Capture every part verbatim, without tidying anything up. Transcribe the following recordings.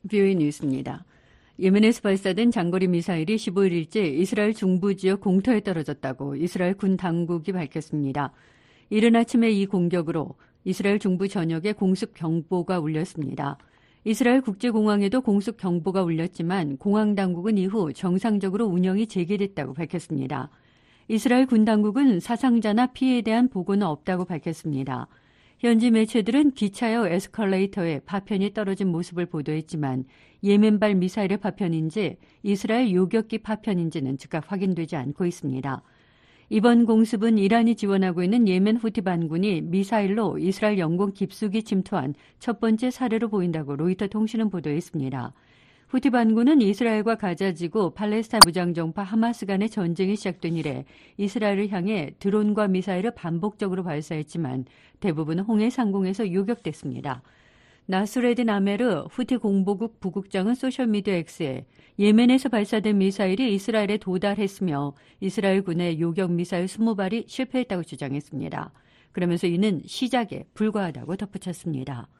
브이오에이 뉴스입니다. 예멘에서 발사된 장거리 미사일이 십오일째 이스라엘 중부 지역 공터에 떨어졌다고 이스라엘 군 당국이 밝혔습니다. 이른 아침에 이 공격으로 이스라엘 중부 전역에 공습 경보가 울렸습니다. 이스라엘 국제공항에도 공습 경보가 울렸지만 공항 당국은 이후 정상적으로 운영이 재개됐다고 밝혔습니다. 이스라엘 군 당국은 사상자나 피해에 대한 보고는 없다고 밝혔습니다. 현지 매체들은 기차역 에스컬레이터에 파편이 떨어진 모습을 보도했지만 예멘발 미사일의 파편인지 이스라엘 요격기 파편인지는 즉각 확인되지 않고 있습니다. 이번 공습은 이란이 지원하고 있는 예멘 후티 반군이 미사일로 이스라엘 영공 깊숙이 침투한 첫 번째 사례로 보인다고 로이터 통신은 보도했습니다. 후티 반군은 이스라엘과 가자지구 팔레스타인 무장정파 하마스 간의 전쟁이 시작된 이래 이스라엘을 향해 드론과 미사일을 반복적으로 발사했지만 대부분 홍해 상공에서 요격됐습니다. 나스레딘 아메르 후티 공보국 부국장은 소셜미디어 X에 예멘에서 발사된 미사일이 이스라엘에 도달했으며 이스라엘 군의 요격 미사일 이십 발이 실패했다고 주장했습니다. 그러면서 이는 시작에 불과하다고 덧붙였습니다.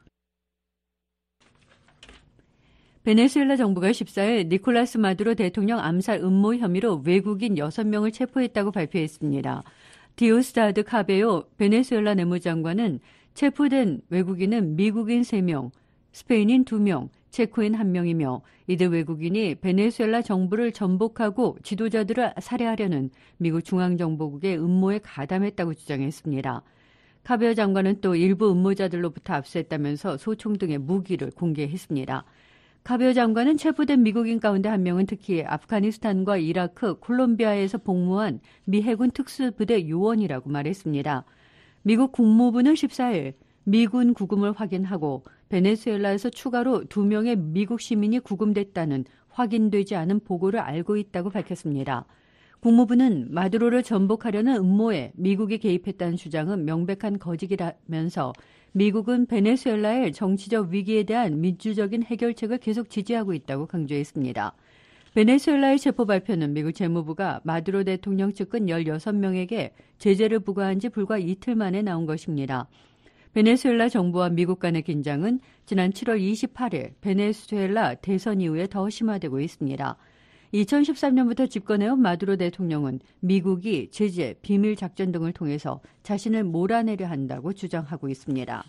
베네수엘라 정부가 십사일 니콜라스 마두로 대통령 암살 음모 혐의로 외국인 여섯 명을 체포했다고 발표했습니다. 디오스타드 카베요 베네수엘라 내무장관은 체포된 외국인은 미국인 세 명, 스페인인 두 명, 체코인 한 명이며 이들 외국인이 베네수엘라 정부를 전복하고 지도자들을 살해하려는 미국 중앙정보국의 음모에 가담했다고 주장했습니다. 카베요 장관은 또 일부 음모자들로부터 압수했다면서 소총 등의 무기를 공개했습니다. 카베요 장관은 체포된 미국인 가운데 한 명은 특히 아프가니스탄과 이라크, 콜롬비아에서 복무한 미 해군 특수부대 요원이라고 말했습니다. 미국 국무부는 십사일 미군 구금을 확인하고 베네수엘라에서 추가로 두 명의 미국 시민이 구금됐다는 확인되지 않은 보고를 알고 있다고 밝혔습니다. 국무부는 마두로를 전복하려는 음모에 미국이 개입했다는 주장은 명백한 거짓이라면서 미국은 베네수엘라의 정치적 위기에 대한 민주적인 해결책을 계속 지지하고 있다고 강조했습니다. 베네수엘라의 체포 발표는 미국 재무부가 마두로 대통령 측근 열여섯 명에게 제재를 부과한 지 불과 이틀 만에 나온 것입니다. 베네수엘라 정부와 미국 간의 긴장은 지난 칠월 이십팔일 베네수엘라 대선 이후에 더 심화되고 있습니다. 이천십삼년부터 집권해온 마두로 대통령은 미국이 제재, 비밀 작전 등을 통해서 자신을 몰아내려 한다고 주장하고 있습니다.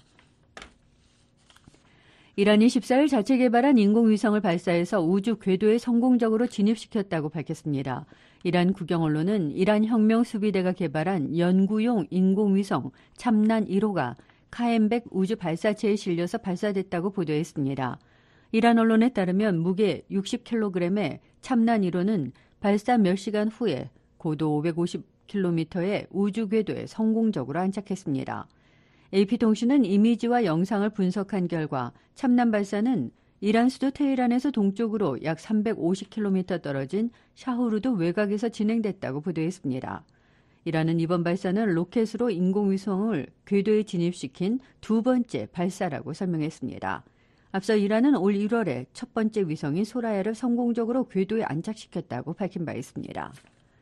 이란이 십사일 자체 개발한 인공위성을 발사해서 우주 궤도에 성공적으로 진입시켰다고 밝혔습니다. 이란 국영 언론은 이란 혁명 수비대가 개발한 연구용 인공위성 참난 일 호가 카엠백 우주 발사체에 실려서 발사됐다고 보도했습니다. 이란 언론에 따르면 무게 육십 킬로그램의 참난 일 호는 발사 몇 시간 후에 고도 오백오십 킬로미터의 우주 궤도에 성공적으로 안착했습니다. 에이피통신은 이미지와 영상을 분석한 결과 참난 발사는 이란 수도 테헤란에서 동쪽으로 약 삼백오십 킬로미터 떨어진 샤후르드 외곽에서 진행됐다고 보도했습니다. 이란은 이번 발사는 로켓으로 인공위성을 궤도에 진입시킨 두 번째 발사라고 설명했습니다. 앞서 이란은 올 일월에 첫 번째 위성인 소라야를 성공적으로 궤도에 안착시켰다고 밝힌 바 있습니다.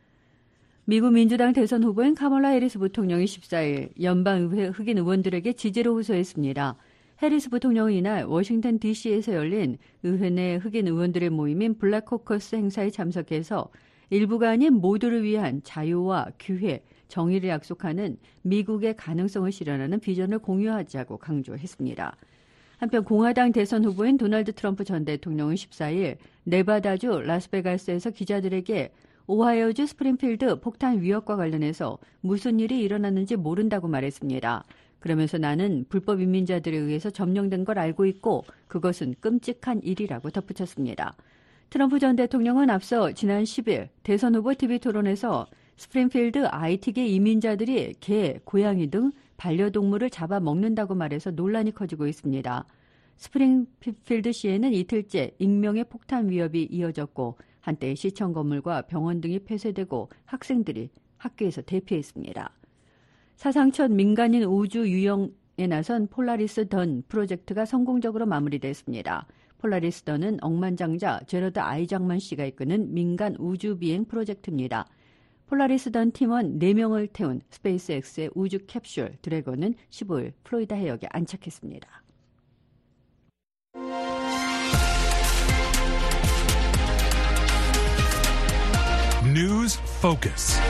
미국 민주당 대선 후보인 카멀라 해리스 부통령이 십사일 연방의회 흑인 의원들에게 지지를 호소했습니다. 해리스 부통령은 이날 워싱턴 디씨에서 열린 의회 내 흑인 의원들의 모임인 블랙 코커스 행사에 참석해서 일부가 아닌 모두를 위한 자유와 기회, 정의를 약속하는 미국의 가능성을 실현하는 비전을 공유하자고 강조했습니다. 한편 공화당 대선 후보인 도널드 트럼프 전 대통령은 십사일 네바다주 라스베가스에서 기자들에게 오하이오주 스프링필드 폭탄 위협과 관련해서 무슨 일이 일어났는지 모른다고 말했습니다. 그러면서 나는 불법 이민자들에 의해서 점령된 걸 알고 있고 그것은 끔찍한 일이라고 덧붙였습니다. 트럼프 전 대통령은 앞서 지난 십일 대선 후보 티비 토론에서 스프링필드 아이티계 이민자들이 개, 고양이 등 반려동물을 잡아먹는다고 말해서 논란이 커지고 있습니다. 스프링필드시에는 이틀째 익명의 폭탄 위협이 이어졌고 한때 시청 건물과 병원 등이 폐쇄되고 학생들이 학교에서 대피했습니다. 사상 첫 민간인 우주 유영에 나선 폴라리스 던 프로젝트가 성공적으로 마무리됐습니다. 폴라리스 던은 억만장자 제러드 아이작만 씨가 이끄는 민간 우주 비행 프로젝트입니다. 폴라리스 던 팀원 네 명을 태운 스페이스X의 우주 캡슐 드래곤은 십오일 플로리다 해역에 안착했습니다. News Focus.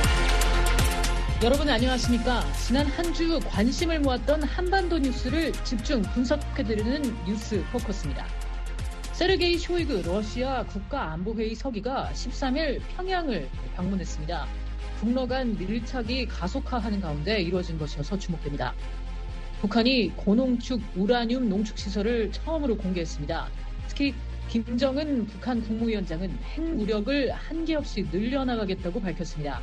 여러분 안녕하십니까? 지난 한 주 관심을 모았던 한반도 뉴스를 집중 분석해드리는 뉴스 포커스입니다. 세르게이 쇼이그 러시아 국가안보회의 서기가 십삼 일 평양을 방문했습니다. 북러 간 밀착이 가속화하는 가운데 이루어진 것이어서 주목됩니다. 북한이 고농축 우라늄 농축시설을 처음으로 공개했습니다. 특히 김정은 북한 국무위원장은 핵무력을 한계 없이 늘려나가겠다고 밝혔습니다.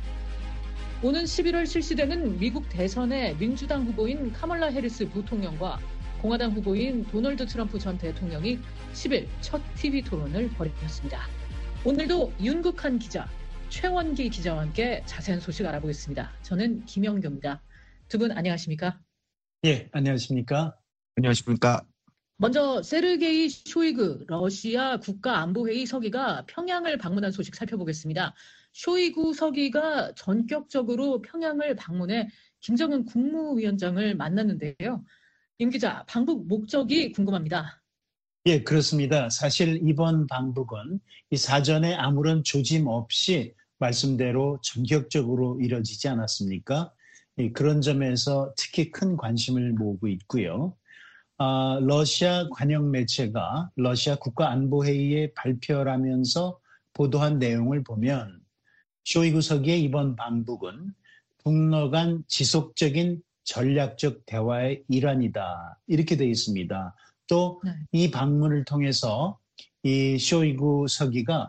오는 십일월 실시되는 미국 대선의 민주당 후보인 카멀라 해리스 부통령과 공화당 후보인 도널드 트럼프 전 대통령이 십 일 첫 티비 토론을 벌였습니다. 오늘도 윤국한 기자, 최원기 기자와 함께 자세한 소식 알아보겠습니다. 저는 김영규입니다. 두 분 안녕하십니까? 예, 안녕하십니까? 안녕하십니까? 먼저 세르게이 쇼이그 러시아 국가안보회의 서기가 평양을 방문한 소식 살펴보겠습니다. 쇼이구 서기가 전격적으로 평양을 방문해 김정은 국무위원장을 만났는데요. 임 기자, 방북 목적이 궁금합니다. 예, 그렇습니다. 사실 이번 방북은 이 사전에 아무런 조짐 없이 말씀대로 전격적으로 이뤄지지 않았습니까? 예, 그런 점에서 특히 큰 관심을 모으고 있고요. 아, 러시아 관영 매체가 러시아 국가안보회의의 발표라면서 보도한 내용을 보면 쇼이구 서기의 이번 방북은 북러 간 지속적인 전략적 대화의 일환이다. 이렇게 되어 있습니다. 또 이 네. 방문을 통해서 이 쇼이구 서기가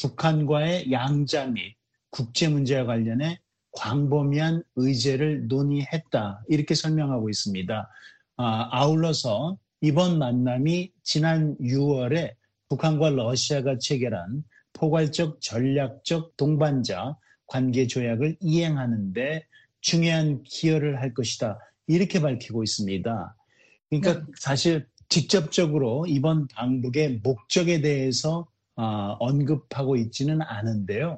북한과의 양자 및 국제 문제와 관련해 광범위한 의제를 논의했다. 이렇게 설명하고 있습니다. 아, 아울러서 이번 만남이 지난 유월에 북한과 러시아가 체결한 포괄적 전략적 동반자 관계 조약을 이행하는 데 중요한 기여를 할 것이다. 이렇게 밝히고 있습니다. 그러니까 네. 사실 직접적으로 이번 방북의 목적에 대해서 어, 언급하고 있지는 않은데요.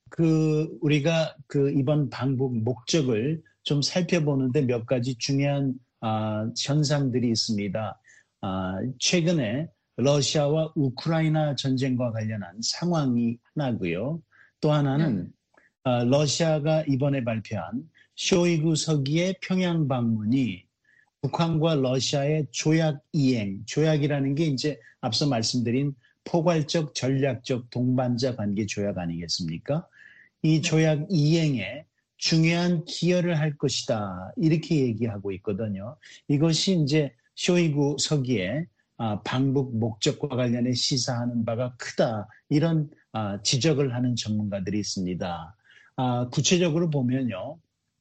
그 우리가 그 이번 방북 목적을 좀 살펴보는데 몇 가지 중요한 어, 현상들이 있습니다. 어, 최근에 러시아와 우크라이나 전쟁과 관련한 상황이 하나고요. 또 하나는 음. 어, 러시아가 이번에 발표한 쇼이구 서기의 평양 방문이 북한과 러시아의 조약 이행, 조약이라는 게 이제 앞서 말씀드린 포괄적 전략적 동반자 관계 조약 아니겠습니까? 이 조약 이행에 중요한 기여를 할 것이다. 이렇게 얘기하고 있거든요. 이것이 이제 쇼이구 서기의 아, 방북 목적과 관련해 시사하는 바가 크다. 이런 아, 지적을 하는 전문가들이 있습니다. 아, 구체적으로 보면요.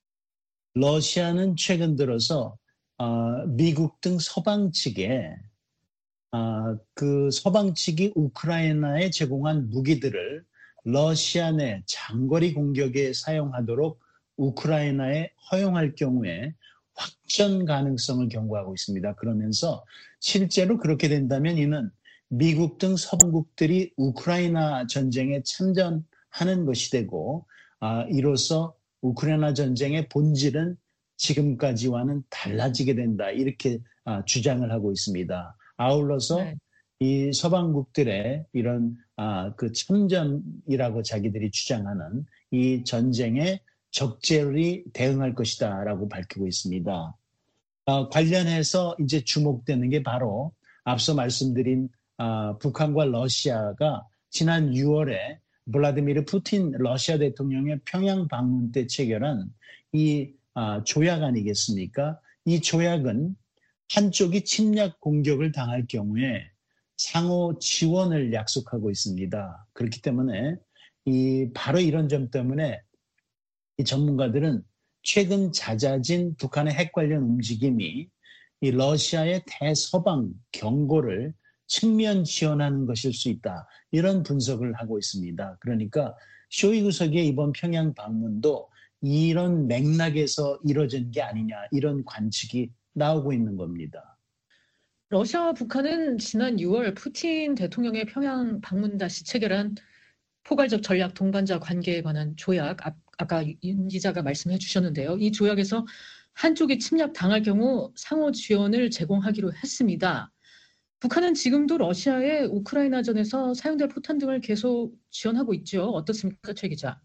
러시아는 최근 들어서 아, 미국 등 서방 측에 아, 그 서방 측이 우크라이나에 제공한 무기들을 러시아 내 장거리 공격에 사용하도록 우크라이나에 허용할 경우에 확전 가능성을 경고하고 있습니다. 그러면서 실제로 그렇게 된다면 이는 미국 등 서방국들이 우크라이나 전쟁에 참전하는 것이 되고 아, 이로써 우크라이나 전쟁의 본질은 지금까지와는 달라지게 된다. 이렇게 아, 주장을 하고 있습니다. 아울러서 네. 이 서방국들의 이런 아, 그 참전이라고 자기들이 주장하는 이 전쟁에 적절히 대응할 것이다라고 밝히고 있습니다. 어, 관련해서 이제 주목되는 게 바로 앞서 말씀드린 어, 북한과 러시아가 지난 유월에 블라디미르 푸틴 러시아 대통령의 평양 방문 때 체결한 이 어, 조약 아니겠습니까? 이 조약은 한쪽이 침략 공격을 당할 경우에 상호 지원을 약속하고 있습니다. 그렇기 때문에 이 바로 이런 점 때문에 이 전문가들은 최근 잦아진 북한의 핵 관련 움직임이 이 러시아의 대서방 경고를 측면 지원하는 것일 수 있다. 이런 분석을 하고 있습니다. 그러니까 쇼이구 서기의 이번 평양 방문도 이런 맥락에서 이뤄진 게 아니냐 이런 관측이 나오고 있는 겁니다. 러시아와 북한은 지난 유월 푸틴 대통령의 평양 방문 다시 체결한 포괄적 전략 동반자 관계에 관한 조약, 아, 아까 윤 기자가 말씀해 주셨는데요. 이 조약에서 한쪽이 침략 당할 경우 상호 지원을 제공하기로 했습니다. 북한은 지금도 러시아의 우크라이나전에서 사용될 포탄 등을 계속 지원하고 있죠. 어떻습니까, 최 기자?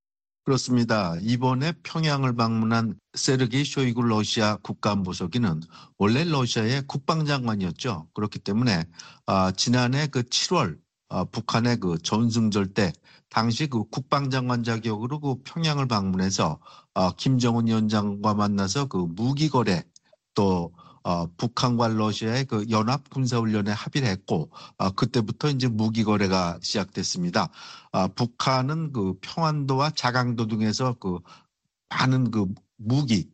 그렇습니다. 이번에 평양을 방문한 세르게이 쇼이구 러시아 국가안보서기는 원래 러시아의 국방장관이었죠. 그렇기 때문에 아, 지난해 그 칠월 아, 북한의 그 전승절 때 당시 그 국방장관 자격으로 그 평양을 방문해서 아, 김정은 위원장과 만나서 그 무기 거래 또 어, 북한과 러시아의 그 연합 군사훈련에 합의를 했고, 어, 그때부터 이제 무기 거래가 시작됐습니다. 어, 북한은 그 평안도와 자강도 등에서 그 많은 그 무기,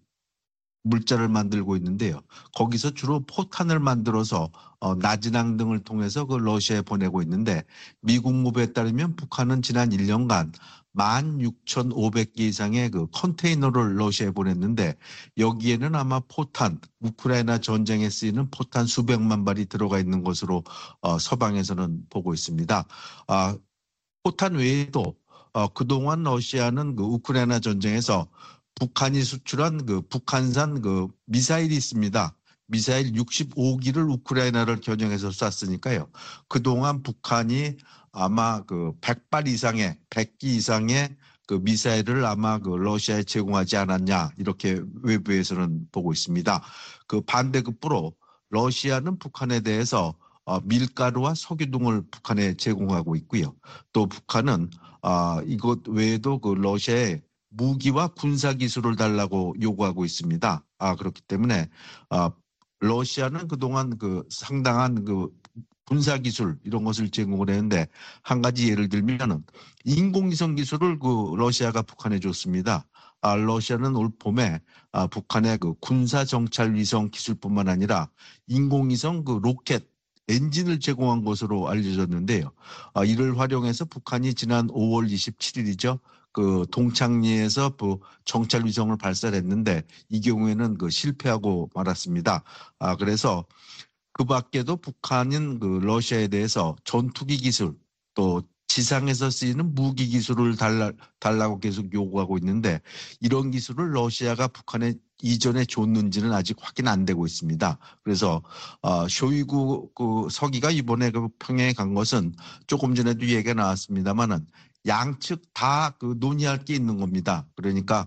물자를 만들고 있는데요. 거기서 주로 포탄을 만들어서 어, 나진항 등을 통해서 그 러시아에 보내고 있는데 미국 무배에 따르면 북한은 지난 일 년간 만 육천오백 개 이상의 그 컨테이너를 러시아에 보냈는데 여기에는 아마 포탄, 우크라이나 전쟁에 쓰이는 포탄 수백만 발이 들어가 있는 것으로 어, 서방에서는 보고 있습니다. 아, 포탄 외에도 어, 그동안 러시아는 그 우크라이나 전쟁에서 북한이 수출한 그 북한산 그 미사일이 있습니다. 미사일 육십오 기를 우크라이나를 겨냥해서 쐈으니까요. 그동안 북한이 아마 그 백 발 이상의 백 기 이상의 그 미사일을 아마 그 러시아에 제공하지 않았냐 이렇게 외부에서는 보고 있습니다. 그 반대급부로 러시아는 북한에 대해서 어, 밀가루와 석유 등을 북한에 제공하고 있고요. 또 북한은 어, 이것 외에도 그 러시아에 무기와 군사 기술을 달라고 요구하고 있습니다. 아, 그렇기 때문에 아, 러시아는 그동안 그 상당한 그 군사 기술 이런 것을 제공을 했는데 한 가지 예를 들면은 인공위성 기술을 그 러시아가 북한에 줬습니다. 아, 러시아는 올 봄에 아, 북한의 그 군사 정찰 위성 기술뿐만 아니라 인공위성 그 로켓 엔진을 제공한 것으로 알려졌는데요. 아, 이를 활용해서 북한이 지난 오월 이십칠일이죠. 그 동창리에서 그 정찰 위성을 발사했는데 이 경우에는 그 실패하고 말았습니다. 아, 그래서 그 밖에도 북한은 그 러시아에 대해서 전투기 기술 또 지상에서 쓰이는 무기 기술을 달라, 달라고 계속 요구하고 있는데 이런 기술을 러시아가 북한에 이전에 줬는지는 아직 확인 안 되고 있습니다. 그래서 어, 쇼이구 그 서기가 이번에 그 평양에 간 것은 조금 전에도 얘기가 나왔습니다만은 양측 다 그 논의할 게 있는 겁니다. 그러니까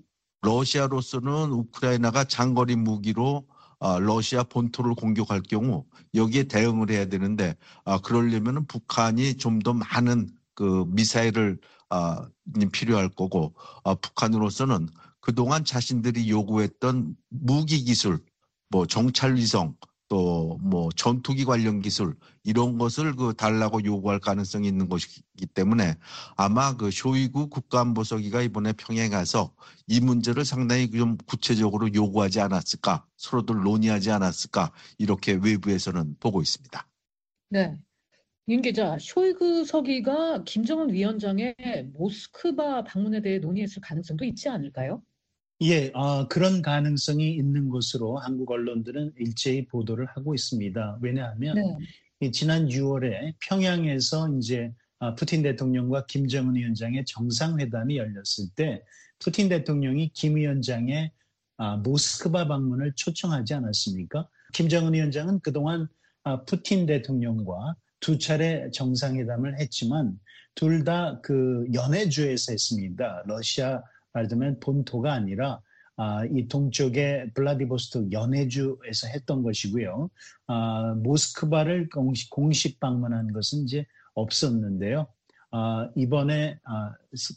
러시아로서는 우크라이나가 장거리 무기로 어, 러시아 본토를 공격할 경우 여기에 대응을 해야 되는데 어, 그러려면 북한이 좀 더 많은 그 미사일을 어, 필요할 거고 어, 북한으로서는 그동안 자신들이 요구했던 무기 기술, 뭐 정찰 위성, 또 뭐 전투기 관련 기술 이런 것을 그 달라고 요구할 가능성이 있는 것이기 때문에 아마 그 쇼이구 국가안보서기가 이번에 평양에 가서 이 문제를 상당히 좀 구체적으로 요구하지 않았을까, 서로들 논의하지 않았을까 이렇게 외부에서는 보고 있습니다. 네. 윤 기자, 쇼이그 서기가 김정은 위원장의 모스크바 방문에 대해 논의했을 가능성도 있지 않을까요? 예, 어, 그런 가능성이 있는 것으로 한국 언론들은 일제히 보도를 하고 있습니다. 왜냐하면 네. 이 지난 유월에 평양에서 이제 아, 푸틴 대통령과 김정은 위원장의 정상회담이 열렸을 때 푸틴 대통령이 김 위원장의 아, 모스크바 방문을 초청하지 않았습니까? 김정은 위원장은 그동안 아, 푸틴 대통령과 두 차례 정상회담을 했지만 둘 다 그 연해주에서 했습니다. 러시아 말하자면 본토가 아니라 아, 이 동쪽의 블라디보스토크 연해주에서 했던 것이고요. 아, 모스크바를 공식, 공식 방문한 것은 이제 없었는데요. 아, 이번에 아,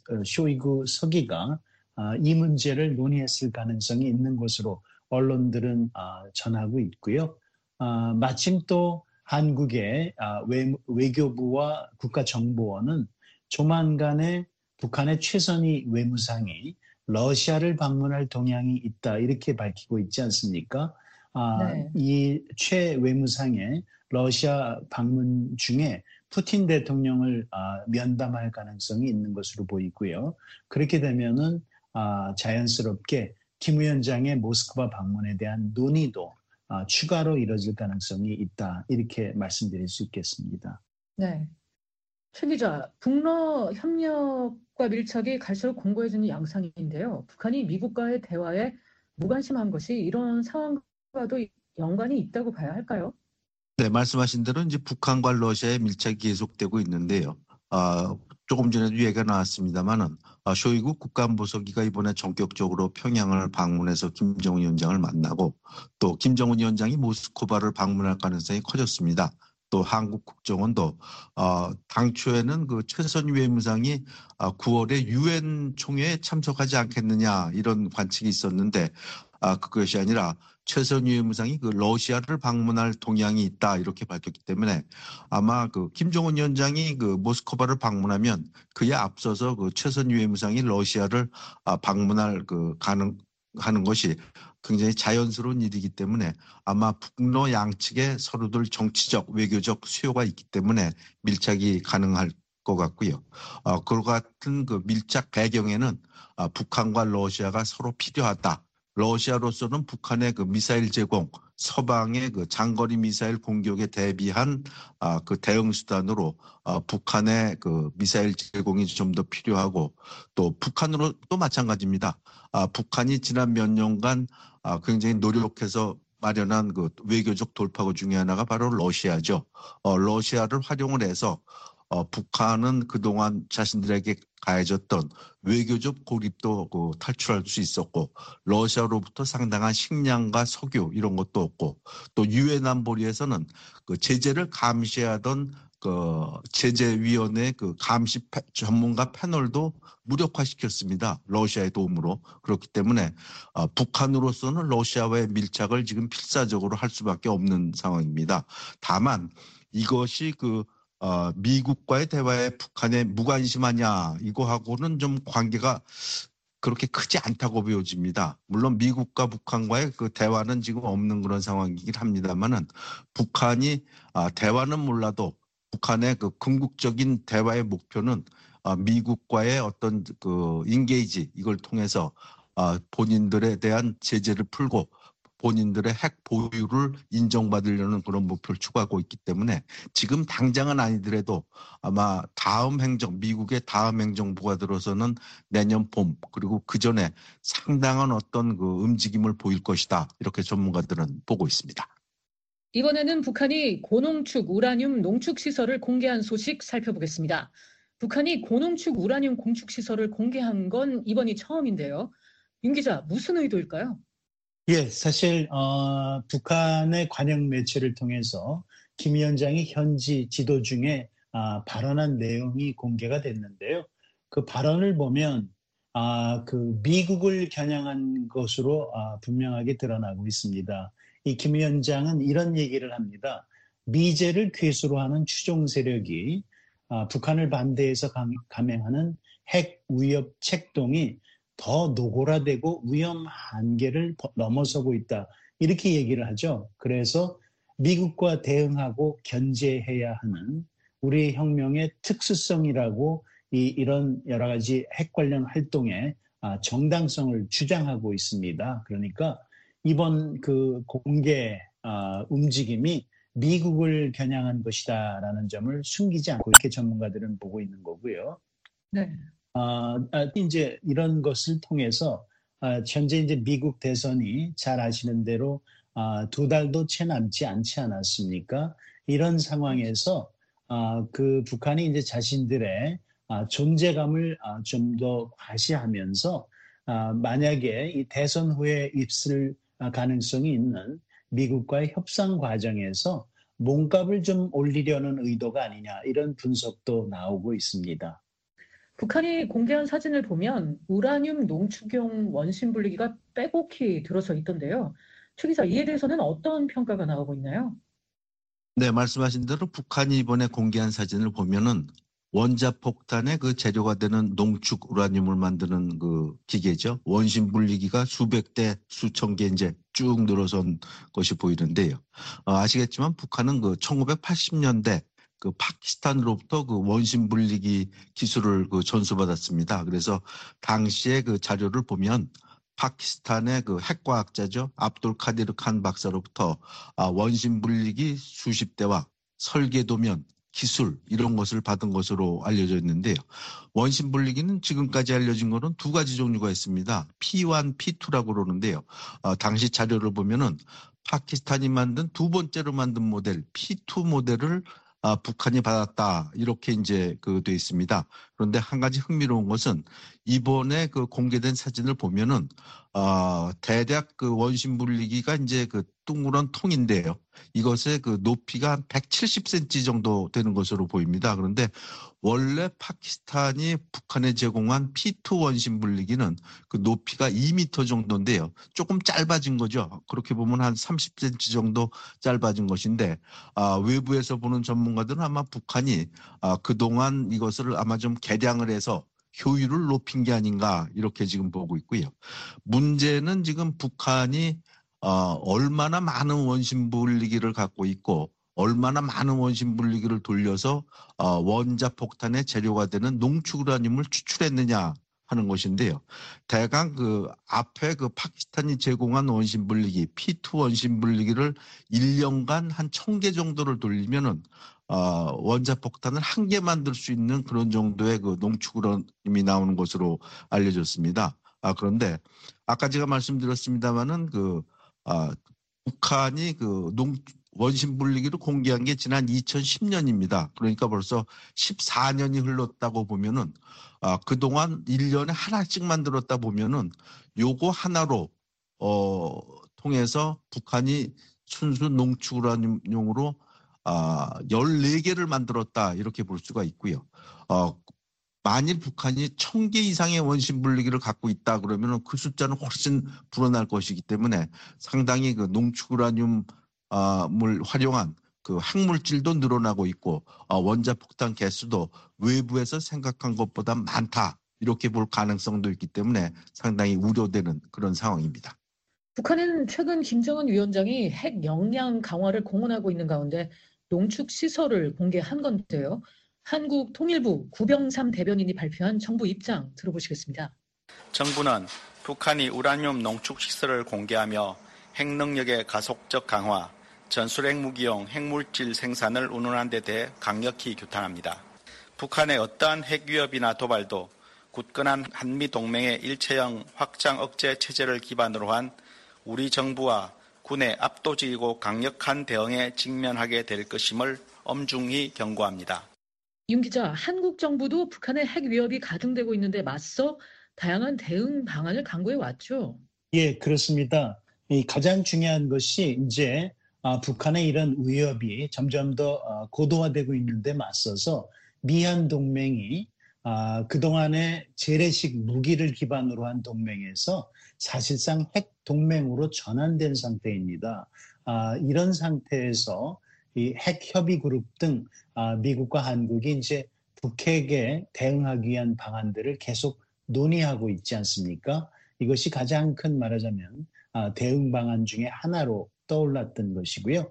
쇼이구 서기가 아, 이 문제를 논의했을 가능성이 있는 것으로 언론들은 아, 전하고 있고요. 아, 마침 또 한국의 아, 외, 외교부와 국가정보원은 조만간에 북한의 최선희 외무상이 러시아를 방문할 동향이 있다 이렇게 밝히고 있지 않습니까? 아, 네. 이 최 외무상의 러시아 방문 중에 푸틴 대통령을 아, 면담할 가능성이 있는 것으로 보이고요. 그렇게 되면은 아, 자연스럽게 김 위원장의 모스크바 방문에 대한 논의도 아, 추가로 이뤄질 가능성이 있다 이렇게 말씀드릴 수 있겠습니다. 네. 최 기자, 북러 협력과 밀착이 갈수록 공고해지는 양상인데요. 북한이 미국과의 대화에 무관심한 것이 이런 상황과도 연관이 있다고 봐야 할까요? 네, 말씀하신 대로 이제 북한과 러시아의 밀착이 계속되고 있는데요. 아, 조금 전에도 얘기가 나왔습니다만은 아, 쇼이구 국가안보서기가 이번에 전격적으로 평양을 방문해서 김정은 위원장을 만나고 또 김정은 위원장이 모스크바를 방문할 가능성이 커졌습니다. 또 한국 국정원도 어, 당초에는 그 최선희 외무상이 아, 구월에 유엔 총회에 참석하지 않겠느냐 이런 관측이 있었는데 아, 그것이 아니라 최선희 외무상이 그 러시아를 방문할 동향이 있다 이렇게 밝혔기 때문에 아마 그 김정은 위원장이 그 모스크바를 방문하면 그에 앞서서 그 최선희 외무상이 러시아를 아, 방문할 그 가능 하는 것이 굉장히 자연스러운 일이기 때문에 아마 북러 양측에 서로들 정치적, 외교적 수요가 있기 때문에 밀착이 가능할 것 같고요. 어, 그 같은 그 밀착 배경에는 아, 북한과 러시아가 서로 필요하다. 러시아로서는 북한의 그 미사일 제공, 서방의 그 장거리 미사일 공격에 대비한 아, 그 대응 수단으로 아, 북한의 그 미사일 제공이 좀 더 필요하고 또 북한으로도 마찬가지입니다. 아, 북한이 지난 몇 년간 아, 굉장히 노력해서 마련한 그 외교적 돌파구 중에 하나가 바로 러시아죠. 어, 러시아를 활용을 해서 어, 북한은 그동안 자신들에게 가해졌던 외교적 고립도 그 탈출할 수 있었고 러시아로부터 상당한 식량과 석유 이런 것도 없고 또 유엔 안보리에서는 그 제재를 감시하던 그 제재위원회 그 감시 패, 전문가 패널도 무력화시켰습니다. 러시아의 도움으로. 그렇기 때문에 어, 북한으로서는 러시아와의 밀착을 지금 필사적으로 할 수밖에 없는 상황입니다. 다만 이것이 그 어, 미국과의 대화에 북한에 무관심하냐 이거하고는 좀 관계가 그렇게 크지 않다고 보여집니다. 물론 미국과 북한과의 그 대화는 지금 없는 그런 상황이긴 합니다만은 북한이 아, 대화는 몰라도 북한의 그 궁극적인 대화의 목표는 아, 미국과의 어떤 그 인게이지 이걸 통해서 아, 본인들에 대한 제재를 풀고 본인들의 핵 보유를 인정받으려는 그런 목표를 추구하고 있기 때문에 지금 당장은 아니더라도 아마 다음 행정, 미국의 다음 행정부가 들어서는 내년 봄 그리고 그 전에 상당한 어떤 그 움직임을 보일 것이다. 이렇게 전문가들은 보고 있습니다. 이번에는 북한이 고농축 우라늄 농축 시설을 공개한 소식 살펴보겠습니다. 북한이 고농축 우라늄 공축 시설을 공개한 건 이번이 처음인데요. 윤 기자, 무슨 의도일까요? 예, 사실 어, 북한의 관영 매체를 통해서 김 위원장이 현지 지도 중에 아, 발언한 내용이 공개가 됐는데요. 그 발언을 보면 아, 그 미국을 겨냥한 것으로 아, 분명하게 드러나고 있습니다. 이 김 위원장은 이런 얘기를 합니다. 미제를 괴수로 하는 추종 세력이 아, 북한을 반대해서 감, 감행하는 핵 위협 책동이 더 노골화되고 위험 한계를 넘어서고 있다. 이렇게 얘기를 하죠. 그래서 미국과 대응하고 견제해야 하는 우리 혁명의 특수성이라고 이, 이런 여러 가지 핵 관련 활동의 정당성을 주장하고 있습니다. 그러니까 이번 그 공개 움직임이 미국을 겨냥한 것이다라는 점을 숨기지 않고 이렇게 전문가들은 보고 있는 거고요. 네. 아, 이제 이런 것을 통해서 아, 현재 이제 미국 대선이 잘 아시는 대로 아, 두 달도 채 남지 않지 않았습니까? 이런 상황에서 아, 그 북한이 이제 자신들의 아, 존재감을 아, 좀 더 과시하면서 아, 만약에 이 대선 후에 입을 가능성이 있는 미국과의 협상 과정에서 몸값을 좀 올리려는 의도가 아니냐 이런 분석도 나오고 있습니다. 북한이 공개한 사진을 보면 우라늄 농축용 원심 분리기가 빼곡히 들어서 있던데요. 최 기자, 이에 대해서는 어떤 평가가 나오고 있나요? 네, 말씀하신 대로 북한이 이번에 공개한 사진을 보면은 원자폭탄의 그 재료가 되는 농축 우라늄을 만드는 그 기계죠. 원심 분리기가 수백 대, 수천 개 이제 쭉 늘어선 것이 보이는데요. 어, 아시겠지만 북한은 그 천구백팔십 년대 그 파키스탄으로부터 그 원심 분리기 기술을 그 전수받았습니다. 그래서 당시에 그 자료를 보면 파키스탄의 그 핵과학자죠. 압돌 카디르 칸 박사로부터 아, 원심 분리기 수십 대와 설계도면 기술 이런 것을 받은 것으로 알려져 있는데요. 원심 분리기는 지금까지 알려진 거는 두 가지 종류가 있습니다. 피 원, 피 투라고 그러는데요. 어, 당시 자료를 보면은 파키스탄이 만든 두 번째로 만든 모델 피 투 모델을 아, 북한이 받았다 이렇게 이제 그 돼 있습니다. 그런데 한 가지 흥미로운 것은 이번에 그 공개된 사진을 보면은 어, 대략 그 원심 분리기가 이제 그 둥그런 통인데요. 이것의 그 높이가 한 백칠십 센티미터 정도 되는 것으로 보입니다. 그런데 원래 파키스탄이 북한에 제공한 피 투 원심 분리기는 그 높이가 이 미터 정도인데요. 조금 짧아진 거죠. 그렇게 보면 한 삼십 센티미터 정도 짧아진 것인데 아, 외부에서 보는 전문가들은 아마 북한이 아, 그동안 이것을 아마 좀 개량을 해서 효율을 높인 게 아닌가 이렇게 지금 보고 있고요. 문제는 지금 북한이 어, 얼마나 많은 원심 분리기를 갖고 있고 얼마나 많은 원심 분리기를 돌려서 어, 원자폭탄의 재료가 되는 농축우라늄을 추출했느냐 하는 것인데요. 대강 그 앞에 그 파키스탄이 제공한 원심 분리기 피 투 원심 분리기를 일 년간 한 천 개 정도를 돌리면은 어, 원자폭탄을 한 개 만들 수 있는 그런 정도의 그 농축우라늄이 나오는 것으로 알려졌습니다. 아, 그런데 아까 제가 말씀드렸습니다마는 그 아, 북한이 그 농, 원심 분리기를 공개한 게 지난 이천십 년입니다. 그러니까 벌써 십사 년이 흘렀다고 보면은 아, 그동안 일 년에 하나씩 만들었다 보면은 요거 하나로 어, 통해서 북한이 순수 농축우라늄용으로 아, 열네 개를 만들었다 이렇게 볼 수가 있고요. 어, 만일 북한이 천 개 이상의 원심 분리기를 갖고 있다 그러면 그 숫자는 훨씬 불어날 것이기 때문에 상당히 그 농축우라늄을 활용한 그 핵물질도 늘어나고 있고 원자폭탄 개수도 외부에서 생각한 것보다 많다 이렇게 볼 가능성도 있기 때문에 상당히 우려되는 그런 상황입니다. 북한은 최근 김정은 위원장이 핵 역량 강화를 공언하고 있는 가운데 농축 시설을 공개한 건데요. 한국통일부 구병삼 대변인이 발표한 정부 입장 들어보시겠습니다. 정부는 북한이 우라늄 농축시설을 공개하며 핵능력의 가속적 강화, 전술핵 무기용 핵물질 생산을 운운하는 데 대해 강력히 규탄합니다. 북한의 어떠한 핵 위협이나 도발도 굳건한 한미동맹의 일체형 확장 억제 체제를 기반으로 한 우리 정부와 군의 압도적이고 강력한 대응에 직면하게 될 것임을 엄중히 경고합니다. 윤 기자, 한국 정부도 북한의 핵 위협이 가중되고 있는데 맞서 다양한 대응 방안을 강구해 왔죠. 예, 그렇습니다. 이 가장 중요한 것이 이제 아, 북한의 이런 위협이 점점 더 아, 고도화되고 있는데 맞서서 미한 동맹이 아, 그동안의 재래식 무기를 기반으로 한 동맹에서 사실상 핵 동맹으로 전환된 상태입니다. 아, 이런 상태에서 이 핵 협의 그룹 등 아, 미국과 한국이 이제 북핵에 대응하기 위한 방안들을 계속 논의하고 있지 않습니까? 이것이 가장 큰 말하자면 아, 대응 방안 중에 하나로 떠올랐던 것이고요.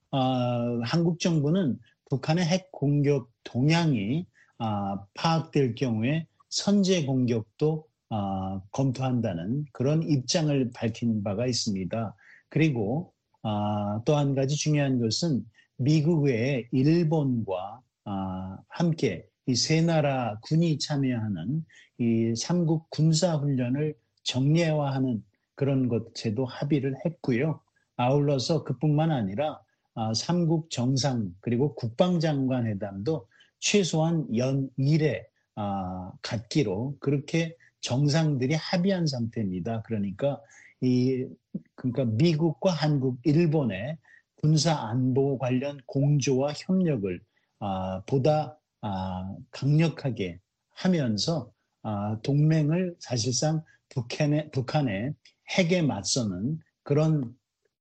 아, 한국 정부는 북한의 핵 공격 동향이 아, 파악될 경우에 선제 공격도 아, 검토한다는 그런 입장을 밝힌 바가 있습니다. 그리고 아, 또 한 가지 중요한 것은 미국 외에 일본과 아, 함께 이 세 나라 군이 참여하는 이 삼국 군사훈련을 정례화하는 그런 것에도 합의를 했고요. 아울러서 그뿐만 아니라 아, 삼국 정상 그리고 국방장관 회담도 최소한 연 일 회 아, 갖기로 그렇게 정상들이 합의한 상태입니다. 그러니까 이 그러니까 미국과 한국, 일본의 군사 안보 관련 공조와 협력을 아, 보다 아, 강력하게 하면서 아, 동맹을 사실상 북한의, 북한의 핵에 맞서는 그런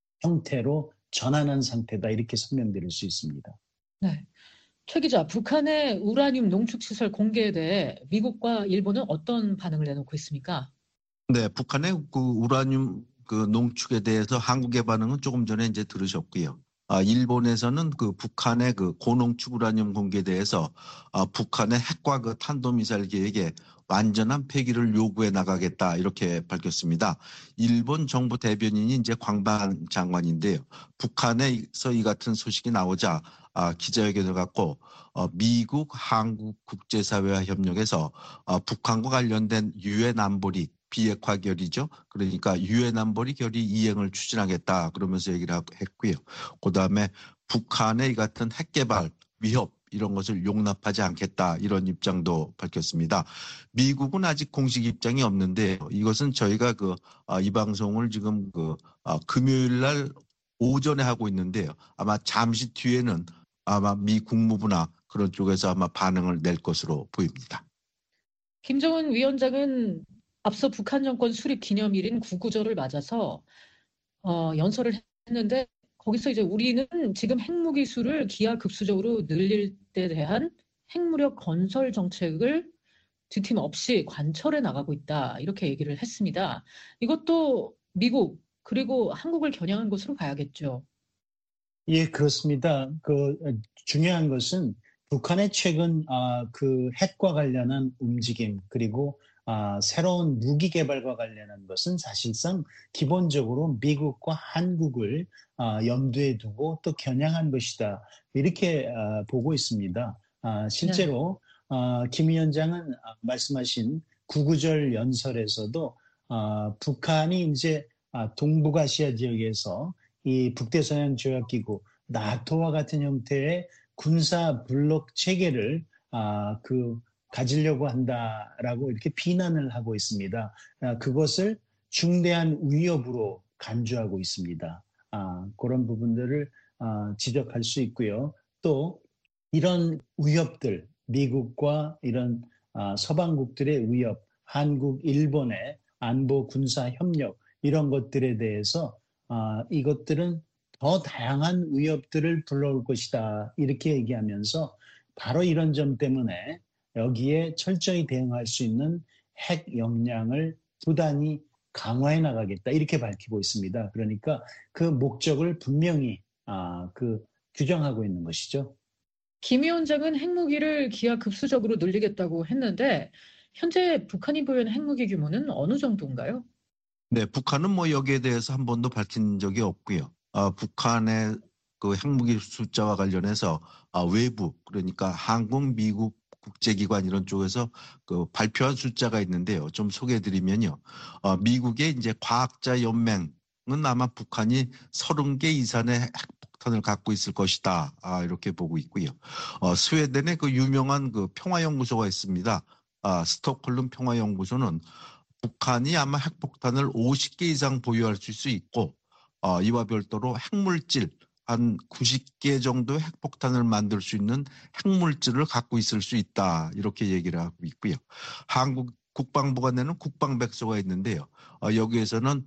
형태로 전환한 상태다 이렇게 설명드릴 수 있습니다. 네. 최 기자, 북한의 우라늄 농축시설 공개에 대해 미국과 일본은 어떤 반응을 내놓고 있습니까? 네, 북한의 그 우라늄 그 농축에 대해서 한국의 반응은 조금 전에 이제 들으셨고요. 아, 일본에서는 그 북한의 그 고농축 우라늄 공개에 대해서 아, 북한의 핵과 그 탄도미사일 계획에 완전한 폐기를 요구해 나가겠다 이렇게 밝혔습니다. 일본 정부 대변인이 이제 광반 장관인데요. 북한에서 이 같은 소식이 나오자 아, 기자회견을 갖고 어, 미국, 한국 국제사회와 협력해서 어, 북한과 관련된 유엔 안보리 비핵화 결의죠. 그러니까 유엔 안보리 결의 이행을 추진하겠다 그러면서 얘기를 했고요. 그다음에 북한의 이 같은 핵 개발 위협 이런 것을 용납하지 않겠다 이런 입장도 밝혔습니다. 미국은 아직 공식 입장이 없는데 이것은 저희가 그 이 방송을 지금 그 금요일 날 오전에 하고 있는데요. 아마 잠시 뒤에는 아마 미 국무부나 그런 쪽에서 아마 반응을 낼 것으로 보입니다. 김정은 위원장은 앞서 북한 정권 수립 기념일인 구구절을 맞아서 어, 연설을 했는데 거기서 이제 우리는 지금 핵무기 수를 기하급수적으로 늘릴 때 대한 핵무력 건설 정책을 뒤팀 없이 관철해 나가고 있다. 이렇게 얘기를 했습니다. 이것도 미국 그리고 한국을 겨냥한 것으로 봐야겠죠. 예, 그렇습니다. 그 중요한 것은 북한의 최근 아, 그 핵과 관련한 움직임 그리고 아, 새로운 무기 개발과 관련한 것은 사실상 기본적으로 미국과 한국을 아, 염두에 두고 또 겨냥한 것이다. 이렇게 아, 보고 있습니다. 아, 실제로 네. 아, 김 위원장은 말씀하신 구구절 연설에서도 아, 북한이 이제 아, 동북아시아 지역에서 이 북대서양 조약기구 나토와 같은 형태의 군사 블록 체계를 아, 그 가지려고 한다라고 이렇게 비난을 하고 있습니다. 아, 그것을 중대한 위협으로 간주하고 있습니다. 아, 그런 부분들을 아, 지적할 수 있고요. 또 이런 위협들, 미국과 이런 아, 서방국들의 위협, 한국, 일본의 안보 군사 협력 이런 것들에 대해서 아, 이것들은 더 다양한 위협들을 불러올 것이다. 이렇게 얘기하면서 바로 이런 점 때문에 여기에 철저히 대응할 수 있는 핵 역량을 부단히 강화해 나가겠다. 이렇게 밝히고 있습니다. 그러니까 그 목적을 분명히 아, 그 규정하고 있는 것이죠. 김 위원장은 핵무기를 기하급수적으로 늘리겠다고 했는데 현재 북한이 보유한 핵무기 규모는 어느 정도인가요? 네, 북한은 뭐 여기에 대해서 한 번도 밝힌 적이 없고요. 어, 북한의 그 핵무기 숫자와 관련해서 어, 외부 그러니까 한국, 미국 국제기관 이런 쪽에서 그 발표한 숫자가 있는데요. 좀 소개해드리면요. 어, 미국의 이제 과학자 연맹은 아마 북한이 서른 개 이상의 핵폭탄을 갖고 있을 것이다. 아, 이렇게 보고 있고요. 어, 스웨덴의 그 유명한 그 평화연구소가 있습니다. 아, 스톡홀름 평화연구소는 북한이 아마 핵폭탄을 오십 개 이상 보유할 수 있고 어, 이와 별도로 핵물질 한 구십 개 정도의 핵폭탄을 만들 수 있는 핵물질을 갖고 있을 수 있다. 이렇게 얘기를 하고 있고요. 한국 국방부가 내는 국방백서가 있는데요. 어, 여기에서는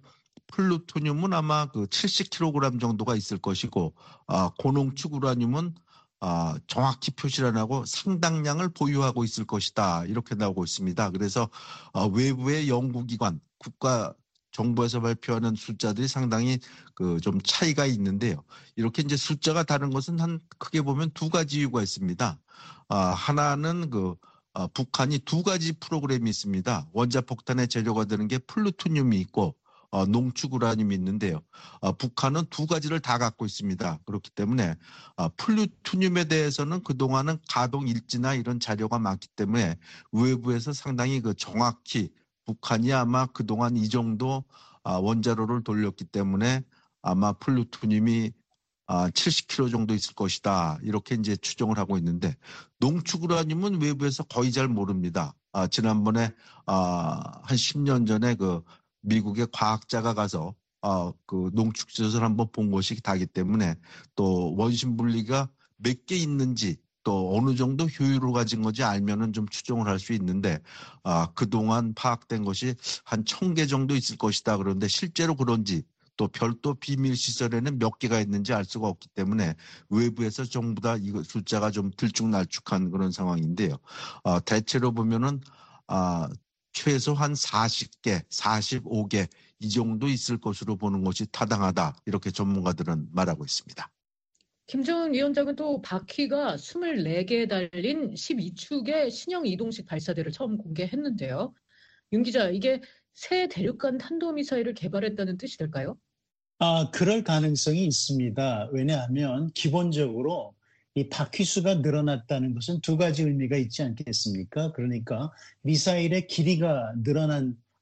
플루토늄은 아마 그 칠십 킬로그램 정도가 있을 것이고 어, 고농축 우라늄은 어, 정확히 표시를 안 하고 상당량을 보유하고 있을 것이다. 이렇게 나오고 있습니다. 그래서 어, 외부의 연구기관, 국가 정부에서 발표하는 숫자들이 상당히 그 좀 차이가 있는데요. 이렇게 이제 숫자가 다른 것은 한 크게 보면 두 가지 이유가 있습니다. 어, 하나는 그 어, 북한이 두 가지 프로그램이 있습니다. 원자폭탄의 재료가 되는 게 플루토늄이 있고 어, 농축 우라늄이 있는데요. 어, 북한은 두 가지를 다 갖고 있습니다. 그렇기 때문에 어, 플루토늄에 대해서는 그동안은 가동 일지나 이런 자료가 많기 때문에 외부에서 상당히 그 정확히 북한이 아마 그동안 이 정도 어, 원자로를 돌렸기 때문에 아마 플루토늄이 어, 칠십 킬로그램 정도 있을 것이다. 이렇게 이제 추정을 하고 있는데 농축 우라늄은 외부에서 거의 잘 모릅니다. 어, 지난번에 어, 한 십 년 전에 그 미국의 과학자가 가서 어, 그 농축지를 한번 본 것이 다기 때문에 또 원심 분리가 몇 개 있는지 또 어느 정도 효율을 가진 건지 알면은 좀 추정을 할 수 있는데 아, 그동안 파악된 것이 한 천 개 정도 있을 것이다. 그런데 실제로 그런지 또 별도 비밀 시설에는 몇 개가 있는지 알 수가 없기 때문에 외부에서 전부 다 이거 숫자가 좀 들쭉날쭉한 그런 상황인데요. 아, 대체로 보면은 아, 최소 한 사십 개, 사십오 개 이 정도 있을 것으로 보는 것이 타당하다. 이렇게 전문가들은 말하고 있습니다. 김정은 위원장은 또 바퀴가 이십사 개 달린 십이 축의 신형 이동식 발사대를 처음 공개했는데요. 윤 기자, 이게 새 대륙간 탄도미사일을 개발했다는 뜻이 될까요? 아, 그럴 가능성이 있습니다. 왜냐하면 기본적으로 이 바퀴수가 늘어났다는 것은 두 가지 의미가 있지 않겠습니까? 그러니까 미사일의 길이가 늘어난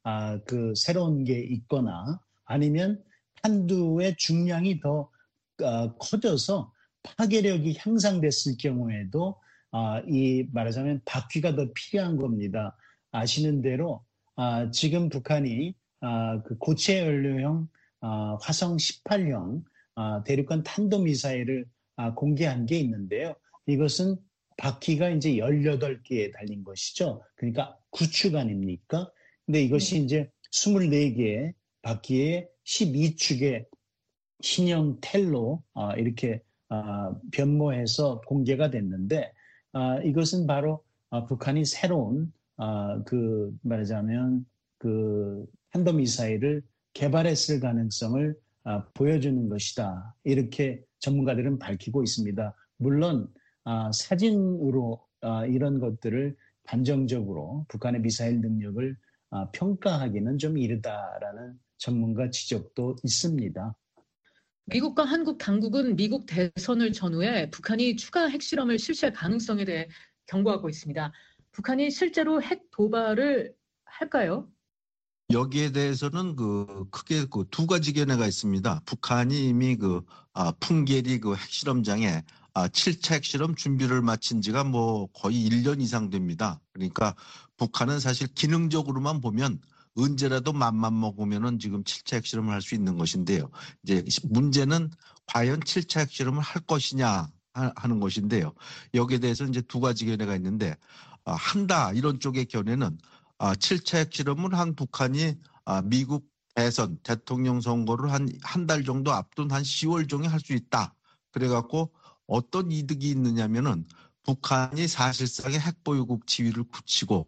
아, 그 새로운 게 있거나 아니면 탄두의 중량이 더 어, 커져서 파괴력이 향상됐을 경우에도 아, 이 말하자면 바퀴가 더 필요한 겁니다. 아시는 대로 아, 지금 북한이 아, 그 고체 연료형 아, 화성 십팔형 아, 대륙간 탄도미사일을 아, 공개한 게 있는데요. 이것은 바퀴가 이제 열여덟 개에 달린 것이죠. 그러니까 구축 아닙니까? 근데 이것이 네. 이제 스물네 개의 바퀴에 십이 축의 신형 텔로 어, 이렇게 어, 변모해서 공개가 됐는데 어, 이것은 바로 어, 북한이 새로운 어, 그 말하자면 그 탄도미사일을 개발했을 가능성을 어, 보여주는 것이다. 이렇게 전문가들은 밝히고 있습니다. 물론 어, 사진으로 어, 이런 것들을 단정적으로 북한의 미사일 능력을 어, 평가하기는 좀 이르다라는 전문가 지적도 있습니다. 미국과 한국 당국은 미국 대선을 전후해 북한이 추가 핵실험을 실시할 가능성에 대해 경고하고 있습니다. 북한이 실제로 핵 도발을 할까요? 여기에 대해서는 그 크게 그 두 가지 견해가 있습니다. 북한이 이미 그 아, 풍계리 그 핵실험장에 아, 칠 차 핵실험 준비를 마친 지가 뭐 거의 일 년 이상 됩니다. 그러니까 북한은 사실 기능적으로만 보면 언제라도 맘만 먹으면은 지금 칠 차 핵실험을 할 수 있는 것인데요. 이제 문제는 과연 칠 차 핵실험을 할 것이냐 하는 것인데요. 여기에 대해서 이제 두 가지 견해가 있는데 아, 한다 이런 쪽의 견해는 아, 칠 차 핵실험을 한 북한이 아, 미국 대선 대통령 선거를 한 한 달 정도 앞둔 한 시월 중에 할 수 있다. 그래갖고 어떤 이득이 있느냐면은 북한이 사실상의 핵보유국 지위를 굳히고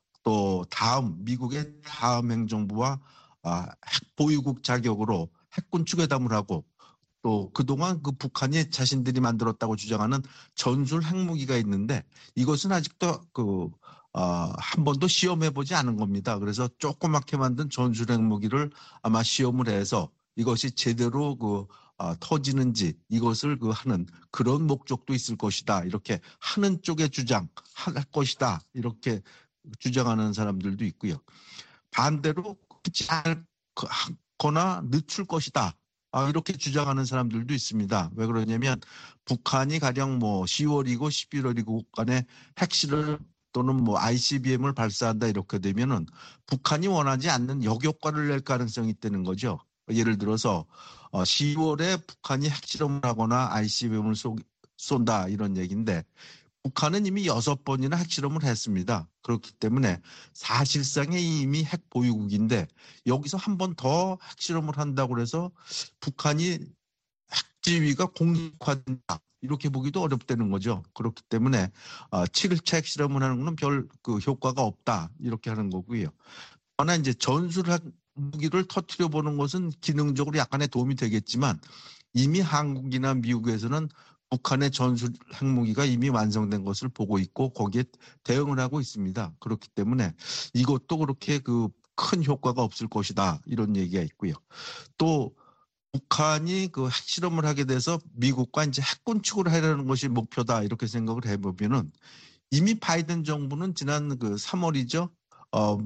또 다음 미국의 다음 행정부와 아, 핵보유국 자격으로 핵군 추계담을 하고 또 그동안 그 북한이 자신들이 만들었다고 주장하는 전술 핵무기가 있는데 이것은 아직도 그 어, 한 번도 시험해보지 않은 겁니다. 그래서 조그맣게 만든 전술 핵무기를 아마 시험을 해서 이것이 제대로 그 어, 터지는지 이것을 그 하는 그런 목적도 있을 것이다. 이렇게 하는 쪽의 주장, 할 것이다. 이렇게 주장하는 사람들도 있고요. 반대로 그렇지 않거나 늦출 것이다. 아, 이렇게 주장하는 사람들도 있습니다. 왜 그러냐면 북한이 가령 뭐 시월이고 십일월이고 간에 핵실을 또는 뭐 아이씨비엠을 발사한다 이렇게 되면은 북한이 원하지 않는 역효과를 낼 가능성이 있다는 거죠. 예를 들어서 시월에 북한이 핵실험을 하거나 아이씨비엠을 쏜다 이런 얘기인데 북한은 이미 여섯 번이나 핵실험을 했습니다. 그렇기 때문에 사실상의 이미 핵 보유국인데 여기서 한 번 더 핵실험을 한다고 해서 북한이 핵지위가 공식화된다. 이렇게 보기도 어렵다는 거죠. 그렇기 때문에 칠 차 핵실험을 하는 것은 별 그 효과가 없다. 이렇게 하는 거고요. 그러나 이제 전술 무기를 터뜨려 보는 것은 기능적으로 약간의 도움이 되겠지만 이미 한국이나 미국에서는 북한의 전술 핵무기가 이미 완성된 것을 보고 있고 거기에 대응을 하고 있습니다. 그렇기 때문에 이것도 그렇게 그 큰 효과가 없을 것이다. 이런 얘기가 있고요. 또 북한이 그 핵실험을 하게 돼서 미국과 이제 핵군축을 하려는 것이 목표다. 이렇게 생각을 해보면은 이미 바이든 정부는 지난 그 삼월이죠. 어,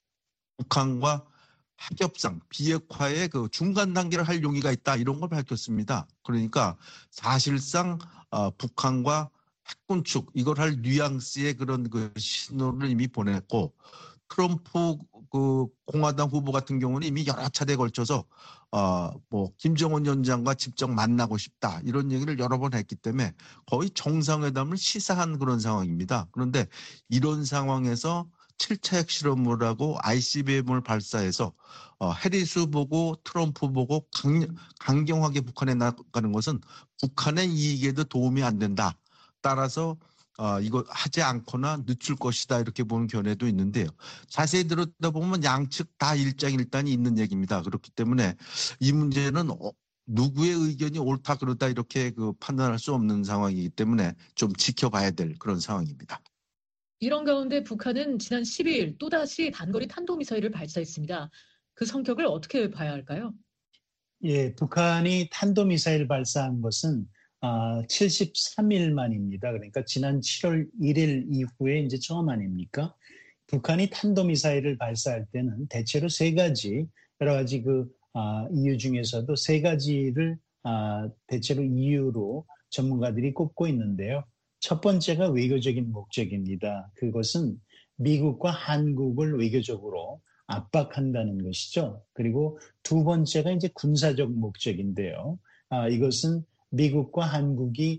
북한과 핵협상, 비핵화의 그 중간 단계를 할 용의가 있다. 이런 걸 밝혔습니다. 그러니까 사실상 어, 북한과 핵군축, 이걸 할 뉘앙스의 그런 그 신호를 이미 보냈고 트럼프 그 공화당 후보 같은 경우는 이미 여러 차례에 걸쳐서 어, 뭐 김정은 위원장과 직접 만나고 싶다. 이런 얘기를 여러 번 했기 때문에 거의 정상회담을 시사한 그런 상황입니다. 그런데 이런 상황에서 칠 차 핵실험을 하고 아이씨비엠을 발사해서 어, 해리스 보고 트럼프 보고 강, 강경하게 북한에 나가는 것은 북한의 이익에도 도움이 안 된다. 따라서 어, 이거 하지 않거나 늦출 것이다 이렇게 보는 견해도 있는데요. 자세히 들여다보면 양측 다 일장일단이 있는 얘기입니다. 그렇기 때문에 이 문제는 어, 누구의 의견이 옳다 그르다 이렇게 그 판단할 수 없는 상황이기 때문에 좀 지켜봐야 될 그런 상황입니다. 이런 가운데 북한은 지난 십이일 또다시 단거리 탄도미사일을 발사했습니다. 그 성격을 어떻게 봐야 할까요? 예, 북한이 탄도미사일 발사한 것은 아, 칠십삼 일 만입니다. 그러니까 지난 칠월 일일 이후에 이제 처음 아닙니까? 북한이 탄도미사일을 발사할 때는 대체로 세 가지, 여러 가지 그 아, 이유 중에서도 세 가지를 아, 대체로 이유로 전문가들이 꼽고 있는데요. 첫 번째가 외교적인 목적입니다. 그것은 미국과 한국을 외교적으로 압박한다는 것이죠. 그리고 두 번째가 이제 군사적 목적인데요. 아, 이것은 미국과 한국이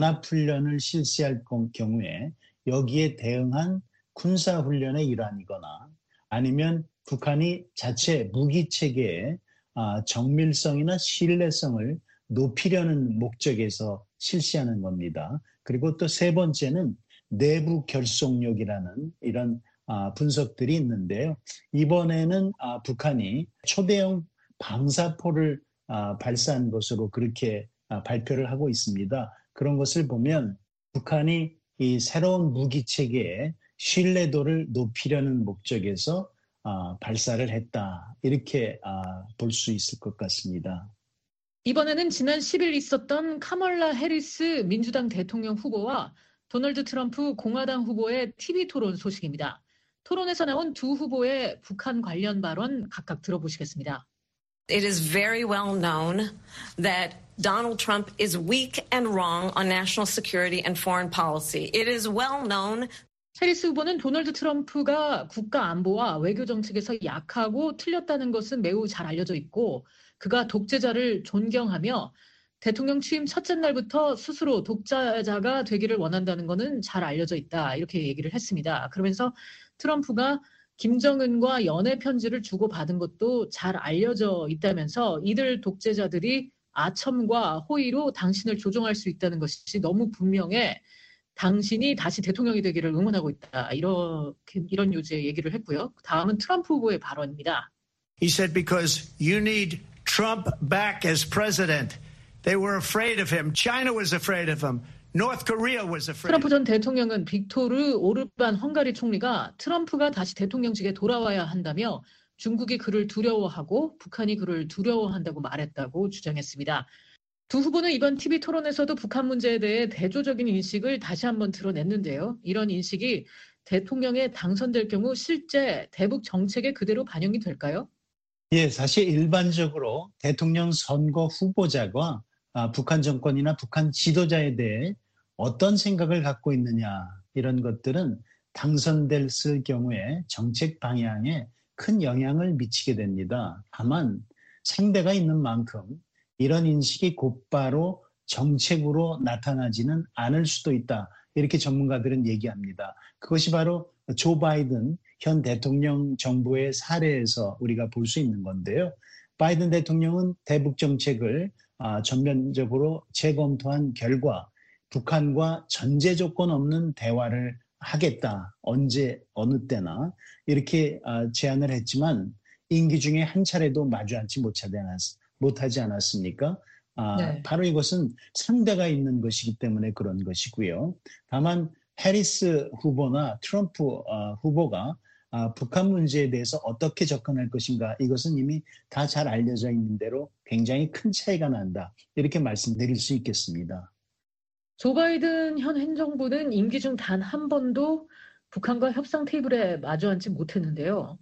연합훈련을 실시할 경우에 여기에 대응한 군사훈련의 일환이거나 아니면 북한이 자체 무기체계의 아, 정밀성이나 신뢰성을 높이려는 목적에서 실시하는 겁니다. 그리고 또 세 번째는 내부 결속력이라는 이런 아, 분석들이 있는데요. 이번에는 아, 북한이 초대형 방사포를 아, 발사한 것으로 그렇게 아, 발표를 하고 있습니다. 그런 것을 보면 북한이 이 새로운 무기 체계의 신뢰도를 높이려는 목적에서 아, 발사를 했다. 이렇게 아, 볼 수 있을 것 같습니다. 이번에는 지난 십 일 있었던 카멀라 해리스 민주당 대통령 후보와 도널드 트럼프 공화당 후보의 티비 토론 소식입니다. 토론에서 나온 두 후보의 북한 관련 발언 각각 들어보시겠습니다. It is very well known that Donald Trump is weak and wrong on national security and foreign policy. It is well known. 해리스 후보는 도널드 트럼프가 국가 안보와 외교 정책에서 약하고 틀렸다는 것은 매우 잘 알려져 있고 그가 독재자를 존경하며 대통령 취임 첫째 날부터 스스로 독재자가 되기를 원한다는 것은 잘 알려져 있다. 이렇게 얘기를 했습니다. 그러면서 트럼프가 김정은과 연애 편지를 주고받은 것도 잘 알려져 있다면서 이들 독재자들이 아첨과 호의로 당신을 조종할 수 있다는 것이 너무 분명해 당신이 다시 대통령이 되기를 응원하고 있다. 이렇게, 이런 요지의 얘기를 했고요. 다음은 트럼프 후보의 발언입니다. He said because you need Trump back as president. They were afraid of him. China was afraid of him. North Korea was afraid. 트럼프 전 대통령은 빅토르 오르반 헝가리 총리가 트럼프가 다시 대통령직에 돌아와야 한다며 중국이 그를 두려워하고 북한이 그를 두려워한다고 말했다고 주장했습니다. 두 후보는 이번 티비 토론에서도 북한 문제에 대해 대조적인 인식을 다시 한번 드러냈는데요. 이런 인식이 대통령에 당선될 경우 실제 대북 정책에 그대로 반영이 될까요? 예, 사실 일반적으로 대통령 선거 후보자가 아, 북한 정권이나 북한 지도자에 대해 어떤 생각을 갖고 있느냐 이런 것들은 당선됐을 경우에 정책 방향에 큰 영향을 미치게 됩니다. 다만 상대가 있는 만큼 이런 인식이 곧바로 정책으로 나타나지는 않을 수도 있다. 이렇게 전문가들은 얘기합니다. 그것이 바로 조 바이든 현 대통령 정부의 사례에서 우리가 볼 수 있는 건데요. 바이든 대통령은 대북 정책을 전면적으로 재검토한 결과 북한과 전제 조건 없는 대화를 하겠다. 언제 어느 때나 이렇게 제안을 했지만 임기 중에 한 차례도 마주 앉지 못하지 않았습니까? 네. 바로 이것은 상대가 있는 것이기 때문에 그런 것이고요. 다만 해리스 후보나 트럼프 후보가 북한 문제에 대해서 어떻게 접근할 것인가 이것은 이미 다 잘 알려져 있는 대로 굉장히 큰 차이가 난다. 이렇게 말씀드릴 수 있겠습니다. 조 바이든 현 행정부는 임기 중 단 한 번도 북한과 협상 테이블에 마주 앉지 못했는데요.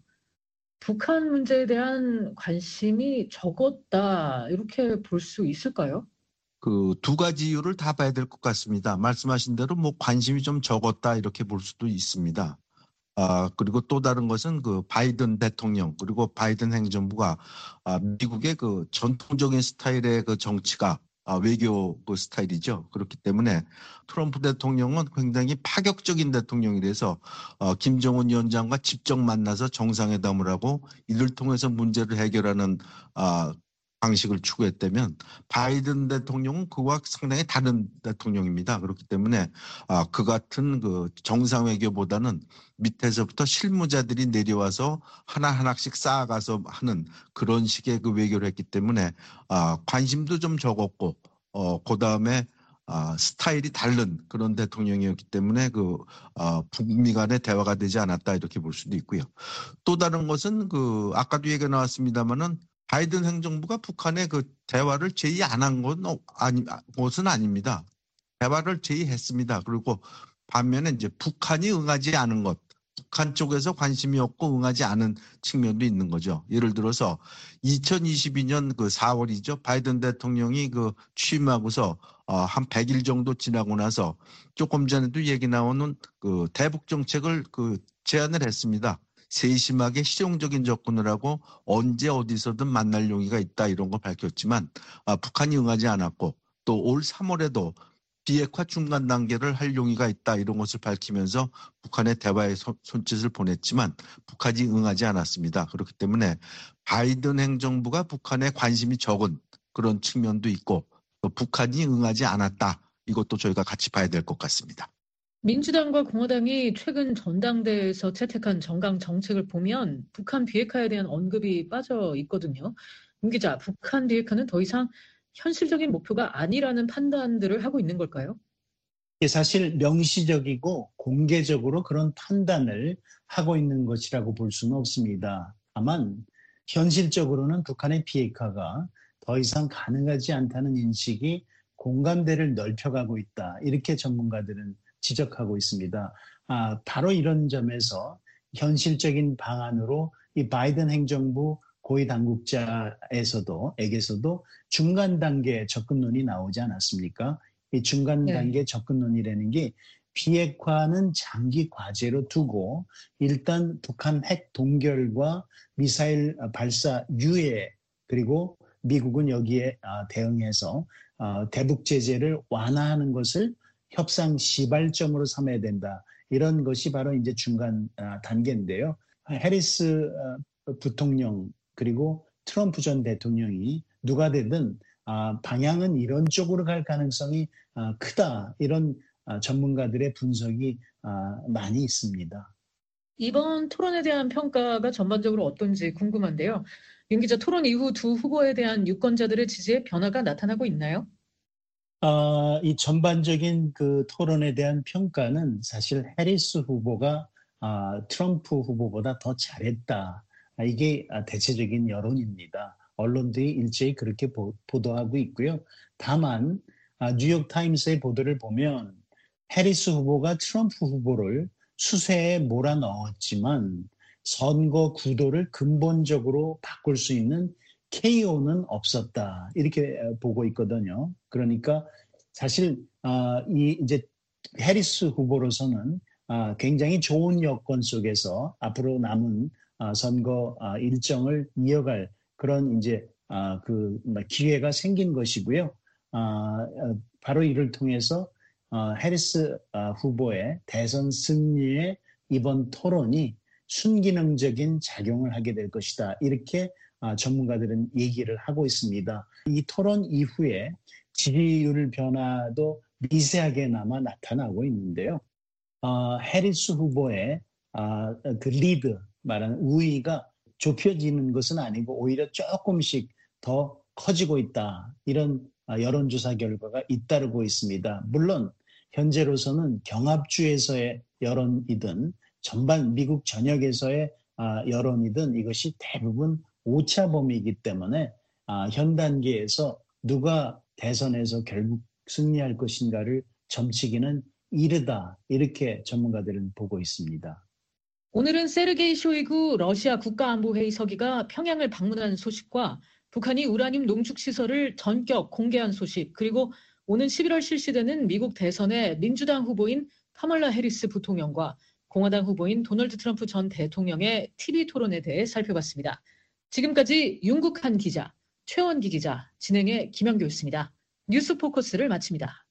북한 문제에 대한 관심이 적었다 이렇게 볼 수 있을까요? 그 두 가지 이유를 다 봐야 될 것 같습니다. 말씀하신 대로 뭐 관심이 좀 적었다 이렇게 볼 수도 있습니다. 아, 그리고 또 다른 것은 그 바이든 대통령 그리고 바이든 행정부가 아, 미국의 그 전통적인 스타일의 그 정치가 아, 외교 그 스타일이죠. 그렇기 때문에 트럼프 대통령은 굉장히 파격적인 대통령이라서 어, 김정은 위원장과 직접 만나서 정상회담을 하고 이를 통해서 문제를 해결하는 아, 방식을 추구했다면 바이든 대통령은 그와 상당히 다른 대통령입니다. 그렇기 때문에 아, 그 같은 그 정상 외교보다는 밑에서부터 실무자들이 내려와서 하나하나씩 쌓아가서 하는 그런 식의 그 외교를 했기 때문에 아, 관심도 좀 적었고 어, 그 다음에 아, 스타일이 다른 그런 대통령이었기 때문에 그 어, 북미 간의 대화가 되지 않았다 이렇게 볼 수도 있고요. 또 다른 것은 그 아까도 얘기가 나왔습니다마는 바이든 행정부가 북한의 그 대화를 제의 안 한 건 아니, 것은 아닙니다. 대화를 제의했습니다. 그리고 반면에 이제 북한이 응하지 않은 것, 북한 쪽에서 관심이 없고 응하지 않은 측면도 있는 거죠. 예를 들어서 이천이십이 년 그 사월이죠. 바이든 대통령이 그 취임하고서 한 백 일 정도 지나고 나서 조금 전에도 얘기 나오는 그 대북 정책을 그 제안을 했습니다. 세심하게 실용적인 접근을 하고 언제 어디서든 만날 용의가 있다 이런 걸 밝혔지만 아, 북한이 응하지 않았고 또 올 삼월에도 비핵화 중간 단계를 할 용의가 있다 이런 것을 밝히면서 북한의 대화의 손, 손짓을 보냈지만 북한이 응하지 않았습니다. 그렇기 때문에 바이든 행정부가 북한에 관심이 적은 그런 측면도 있고 또 북한이 응하지 않았다. 이것도 저희가 같이 봐야 될 것 같습니다. 민주당과 공화당이 최근 전당대회에서 채택한 정강 정책을 보면 북한 비핵화에 대한 언급이 빠져 있거든요. 임 기자, 북한 비핵화는 더 이상 현실적인 목표가 아니라는 판단들을 하고 있는 걸까요? 사실 명시적이고 공개적으로 그런 판단을 하고 있는 것이라고 볼 수는 없습니다. 다만 현실적으로는 북한의 비핵화가 더 이상 가능하지 않다는 인식이 공감대를 넓혀가고 있다. 이렇게 전문가들은 지적하고 있습니다. 아, 바로 이런 점에서 현실적인 방안으로 이 바이든 행정부 고위 당국자에서도 에게서도 중간 단계 접근론이 나오지 않았습니까? 이 중간 단계 네. 접근론이라는 게 비핵화는 장기 과제로 두고 일단 북한 핵 동결과 미사일 발사 유예 그리고 미국은 여기에 대응해서 대북 제재를 완화하는 것을 협상 시발점으로 삼아야 된다. 이런 것이 바로 이제 중간 단계인데요. 해리스 부통령 그리고 트럼프 전 대통령이 누가 되든 방향은 이런 쪽으로 갈 가능성이 크다. 이런 전문가들의 분석이 많이 있습니다. 이번 토론에 대한 평가가 전반적으로 어떤지 궁금한데요. 윤 기자, 토론 이후 두 후보에 대한 유권자들의 지지에 변화가 나타나고 있나요? 어, 이 전반적인 그 토론에 대한 평가는 사실 해리스 후보가 아, 트럼프 후보보다 더 잘했다. 이게 대체적인 여론입니다. 언론들이 일제히 그렇게 보, 보도하고 있고요. 다만 아, 뉴욕타임스의 보도를 보면 해리스 후보가 트럼프 후보를 수세에 몰아넣었지만 선거 구도를 근본적으로 바꿀 수 있는 케이오는 없었다. 이렇게 보고 있거든요. 그러니까 사실 어, 이 이제 해리스 후보로서는 어, 굉장히 좋은 여건 속에서 앞으로 남은 어, 선거 어, 일정을 이어갈 그런 이제 어, 그 기회가 생긴 것이고요. 어, 바로 이를 통해서 어, 해리스 어, 후보의 대선 승리에 이번 토론이 순기능적인 작용을 하게 될 것이다. 이렇게 어, 전문가들은 얘기를 하고 있습니다. 이 토론 이후에 지지율 변화도 미세하게나마 나타나고 있는데요. 어, 해리스 후보의 어, 그 리드, 말하는 우위가 좁혀지는 것은 아니고 오히려 조금씩 더 커지고 있다. 이런 어, 여론조사 결과가 잇따르고 있습니다. 물론 현재로서는 경합주에서의 여론이든 전반 미국 전역에서의 어, 여론이든 이것이 대부분 오차범위이기 때문에 어, 현 단계에서 누가 대선에서 결국 승리할 것인가를 점치기는 이르다. 이렇게 전문가들은 보고 있습니다. 오늘은 세르게이 쇼이구 러시아 국가안보회의 서기가 평양을 방문한 소식과 북한이 우라늄 농축시설을 전격 공개한 소식, 그리고 오는 십일월 실시되는 미국 대선의 민주당 후보인 카멀라 해리스 부통령과 공화당 후보인 도널드 트럼프 전 대통령의 티비 토론에 대해 살펴봤습니다. 지금까지 윤국한 기자, 최원기 기자, 진행의 김영교였습니다. 뉴스 포커스를 마칩니다.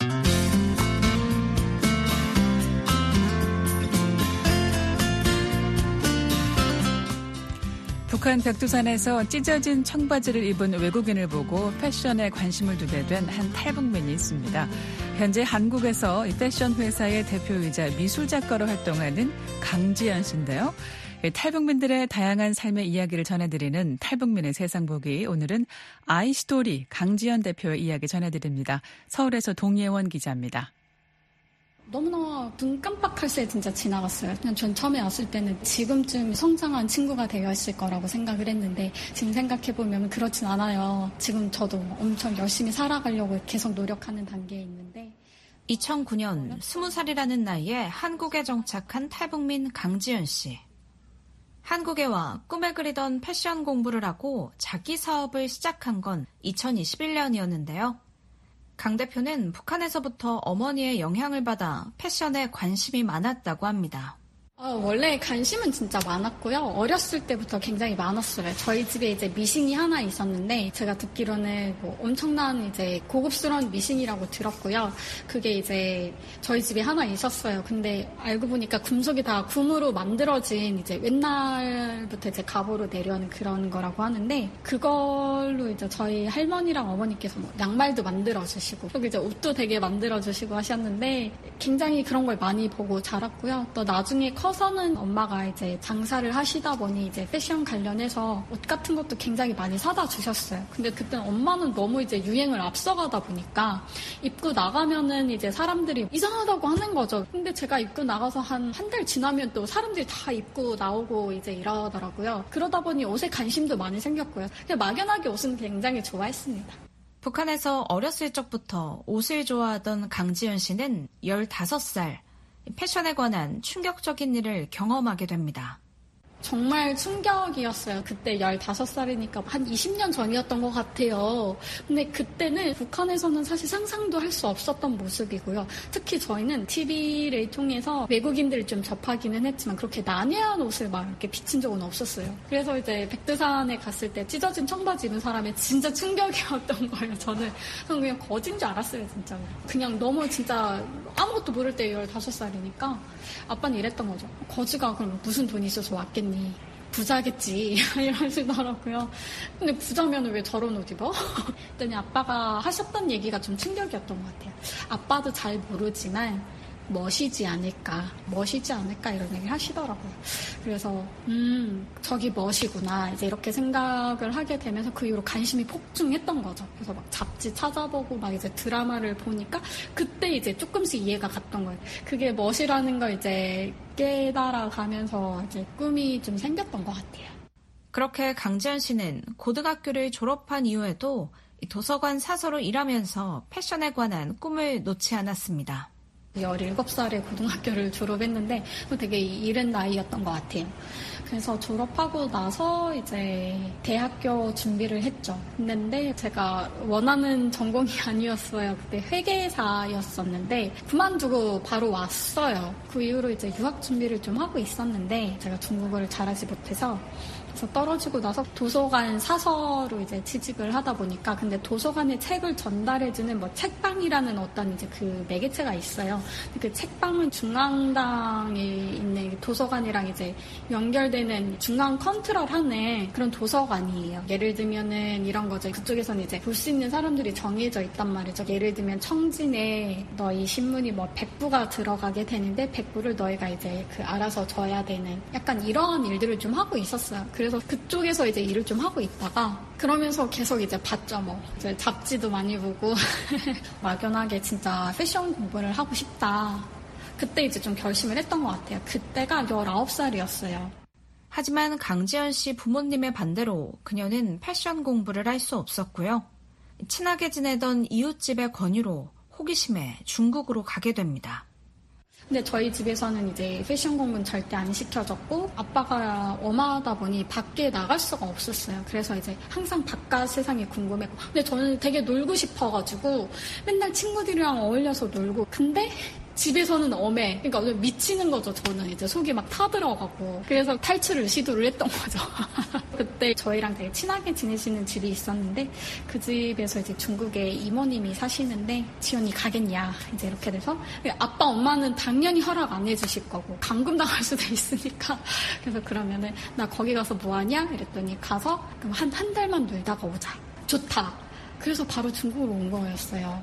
북한 백두산에서 찢어진 청바지를 입은 외국인을 보고 패션에 관심을 두게 된 한 탈북민이 있습니다. 현재 한국에서 패션 회사의 대표이자 미술작가로 활동하는 강지연 씨인데요. 탈북민들의 다양한 삶의 이야기를 전해드리는 탈북민의 세상보기, 오늘은 아이스토리 강지연 대표의 이야기 전해드립니다. 서울에서 동예원 기자입니다. 너무나 눈 깜빡할 새 진짜 지나갔어요. 그냥 전 처음에 왔을 때는 지금쯤 성장한 친구가 되어 있을 거라고 생각을 했는데 지금 생각해보면 그렇진 않아요. 지금 저도 엄청 열심히 살아가려고 계속 노력하는 단계에 있는데 이천구 년 스무 살이라는 나이에 한국에 정착한 탈북민 강지연 씨. 한국에 와 꿈에 그리던 패션 공부를 하고 자기 사업을 시작한 건 이천이십일 년이었는데요. 강 대표는 북한에서부터 어머니의 영향을 받아 패션에 관심이 많았다고 합니다. 어, 원래 관심은 진짜 많았고요. 어렸을 때부터 굉장히 많았어요. 저희 집에 이제 미싱이 하나 있었는데 제가 듣기로는 뭐 엄청난 이제 고급스러운 미싱이라고 들었고요. 그게 이제 저희 집에 하나 있었어요. 근데 알고 보니까 금속이 다 금으로 만들어진 이제 옛날부터 이제 갑오로 내려오는 그런 거라고 하는데 그걸로 이제 저희 할머니랑 어머니께서 뭐 양말도 만들어 주시고 또 이제 옷도 되게 만들어 주시고 하셨는데 굉장히 그런 걸 많이 보고 자랐고요. 또 나중에 커 커서는 엄마가 이제 장사를 하시다 보니 이제 패션 관련해서 옷 같은 것도 굉장히 많이 사다 주셨어요. 근데 그때는 엄마는 너무 이제 유행을 앞서가다 보니까 입고 나가면은 이제 사람들이 이상하다고 하는 거죠. 근데 제가 입고 나가서 한 한 달 지나면 또 사람들이 다 입고 나오고 이제 이러더라고요. 그러다 보니 옷에 관심도 많이 생겼고요. 그냥 막연하게 옷은 굉장히 좋아했습니다. 북한에서 어렸을 적부터 옷을 좋아하던 강지연 씨는 열다섯 살. 패션에 관한 충격적인 일을 경험하게 됩니다. 정말 충격이었어요. 그때 열다섯 살이니까 한 이십 년 전이었던 것 같아요. 근데 그때는 북한에서는 사실 상상도 할 수 없었던 모습이고요. 특히 저희는 티비를 통해서 외국인들을 좀 접하기는 했지만 그렇게 난해한 옷을 막 이렇게 비친 적은 없었어요. 그래서 이제 백두산에 갔을 때 찢어진 청바지 입은 사람이 진짜 충격이었던 거예요. 저는, 저는 그냥 거진 줄 알았어요, 진짜. 그냥 너무 진짜 아무것도 모를 때 열다섯 살이니까 아빠는 이랬던 거죠. 거지가 그럼 무슨 돈이 있어서 왔겠니? 부자겠지 이러시더라고요. 근데 부자면 왜 저런 옷 입어? 그랬더니 아빠가 하셨던 얘기가 좀 충격이었던 것 같아요. 아빠도 잘 모르지만 멋이지 않을까, 멋이지 않을까 이런 얘기를 하시더라고요. 그래서 음 저기 멋이구나 이제 이렇게 생각을 하게 되면서 그 이후로 관심이 폭증했던 거죠. 그래서 막 잡지 찾아보고 막 이제 드라마를 보니까 그때 이제 조금씩 이해가 갔던 거예요. 그게 멋이라는 걸 이제 깨달아가면서 이제 꿈이 좀 생겼던 것 같아요. 그렇게 강지연 씨는 고등학교를 졸업한 이후에도 도서관 사서로 일하면서 패션에 관한 꿈을 놓지 않았습니다. 열일곱 살에 고등학교를 졸업했는데 되게 이른 나이였던 것 같아요. 그래서 졸업하고 나서 이제 대학교 준비를 했죠. 했는데 제가 원하는 전공이 아니었어요. 그때 회계사였었는데 그만두고 바로 왔어요. 그 이후로 이제 유학 준비를 좀 하고 있었는데 제가 중국어를 잘하지 못해서 그래서 떨어지고 나서 도서관 사서로 이제 취직을 하다 보니까 근데 도서관에 책을 전달해주는 뭐 책방이라는 어떤 이제 그 매개체가 있어요. 그 책방은 중앙당에 있는 도서관이랑 이제 연결되는 중앙 컨트롤하는 그런 도서관이에요. 예를 들면은 이런 거죠. 그쪽에서는 이제 볼 수 있는 사람들이 정해져 있단 말이죠. 예를 들면 청진에 너희 신문이 뭐 백 부가 들어가게 되는데 백 부를 너희가 이제 그 알아서 줘야 되는 약간 이러한 일들을 좀 하고 있었어요. 그래서 그쪽에서 이제 일을 좀 하고 있다가 그러면서 계속 이제 봤죠. 뭐 이제 잡지도 많이 보고 막연하게 진짜 패션 공부를 하고 싶다. 그때 이제 좀 결심을 했던 것 같아요. 그때가 열아홉 살이었어요. 하지만 강지연 씨 부모님의 반대로 그녀는 패션 공부를 할 수 없었고요. 친하게 지내던 이웃집의 권유로 호기심에 중국으로 가게 됩니다. 근데 저희 집에서는 이제 패션 공부는 절대 안 시켜줬고 아빠가 엄하다 보니 밖에 나갈 수가 없었어요. 그래서 이제 항상 바깥 세상이 궁금했고 근데 저는 되게 놀고 싶어가지고 맨날 친구들이랑 어울려서 놀고 근데 집에서는 엄해. 그러니까 미치는 거죠. 저는 이제 속이 막 타들어가고. 그래서 탈출을 시도를 했던 거죠. 그때 저희랑 되게 친하게 지내시는 집이 있었는데 그 집에서 이제 중국에 이모님이 사시는데 지연이 가겠냐 이제 이렇게 돼서 아빠 엄마는 당연히 허락 안 해주실 거고 감금당할 수도 있으니까 그래서 그러면은 나 거기 가서 뭐하냐 이랬더니 가서 그럼 한 한 달만 놀다가 오자. 좋다. 그래서 바로 중국으로 온 거였어요.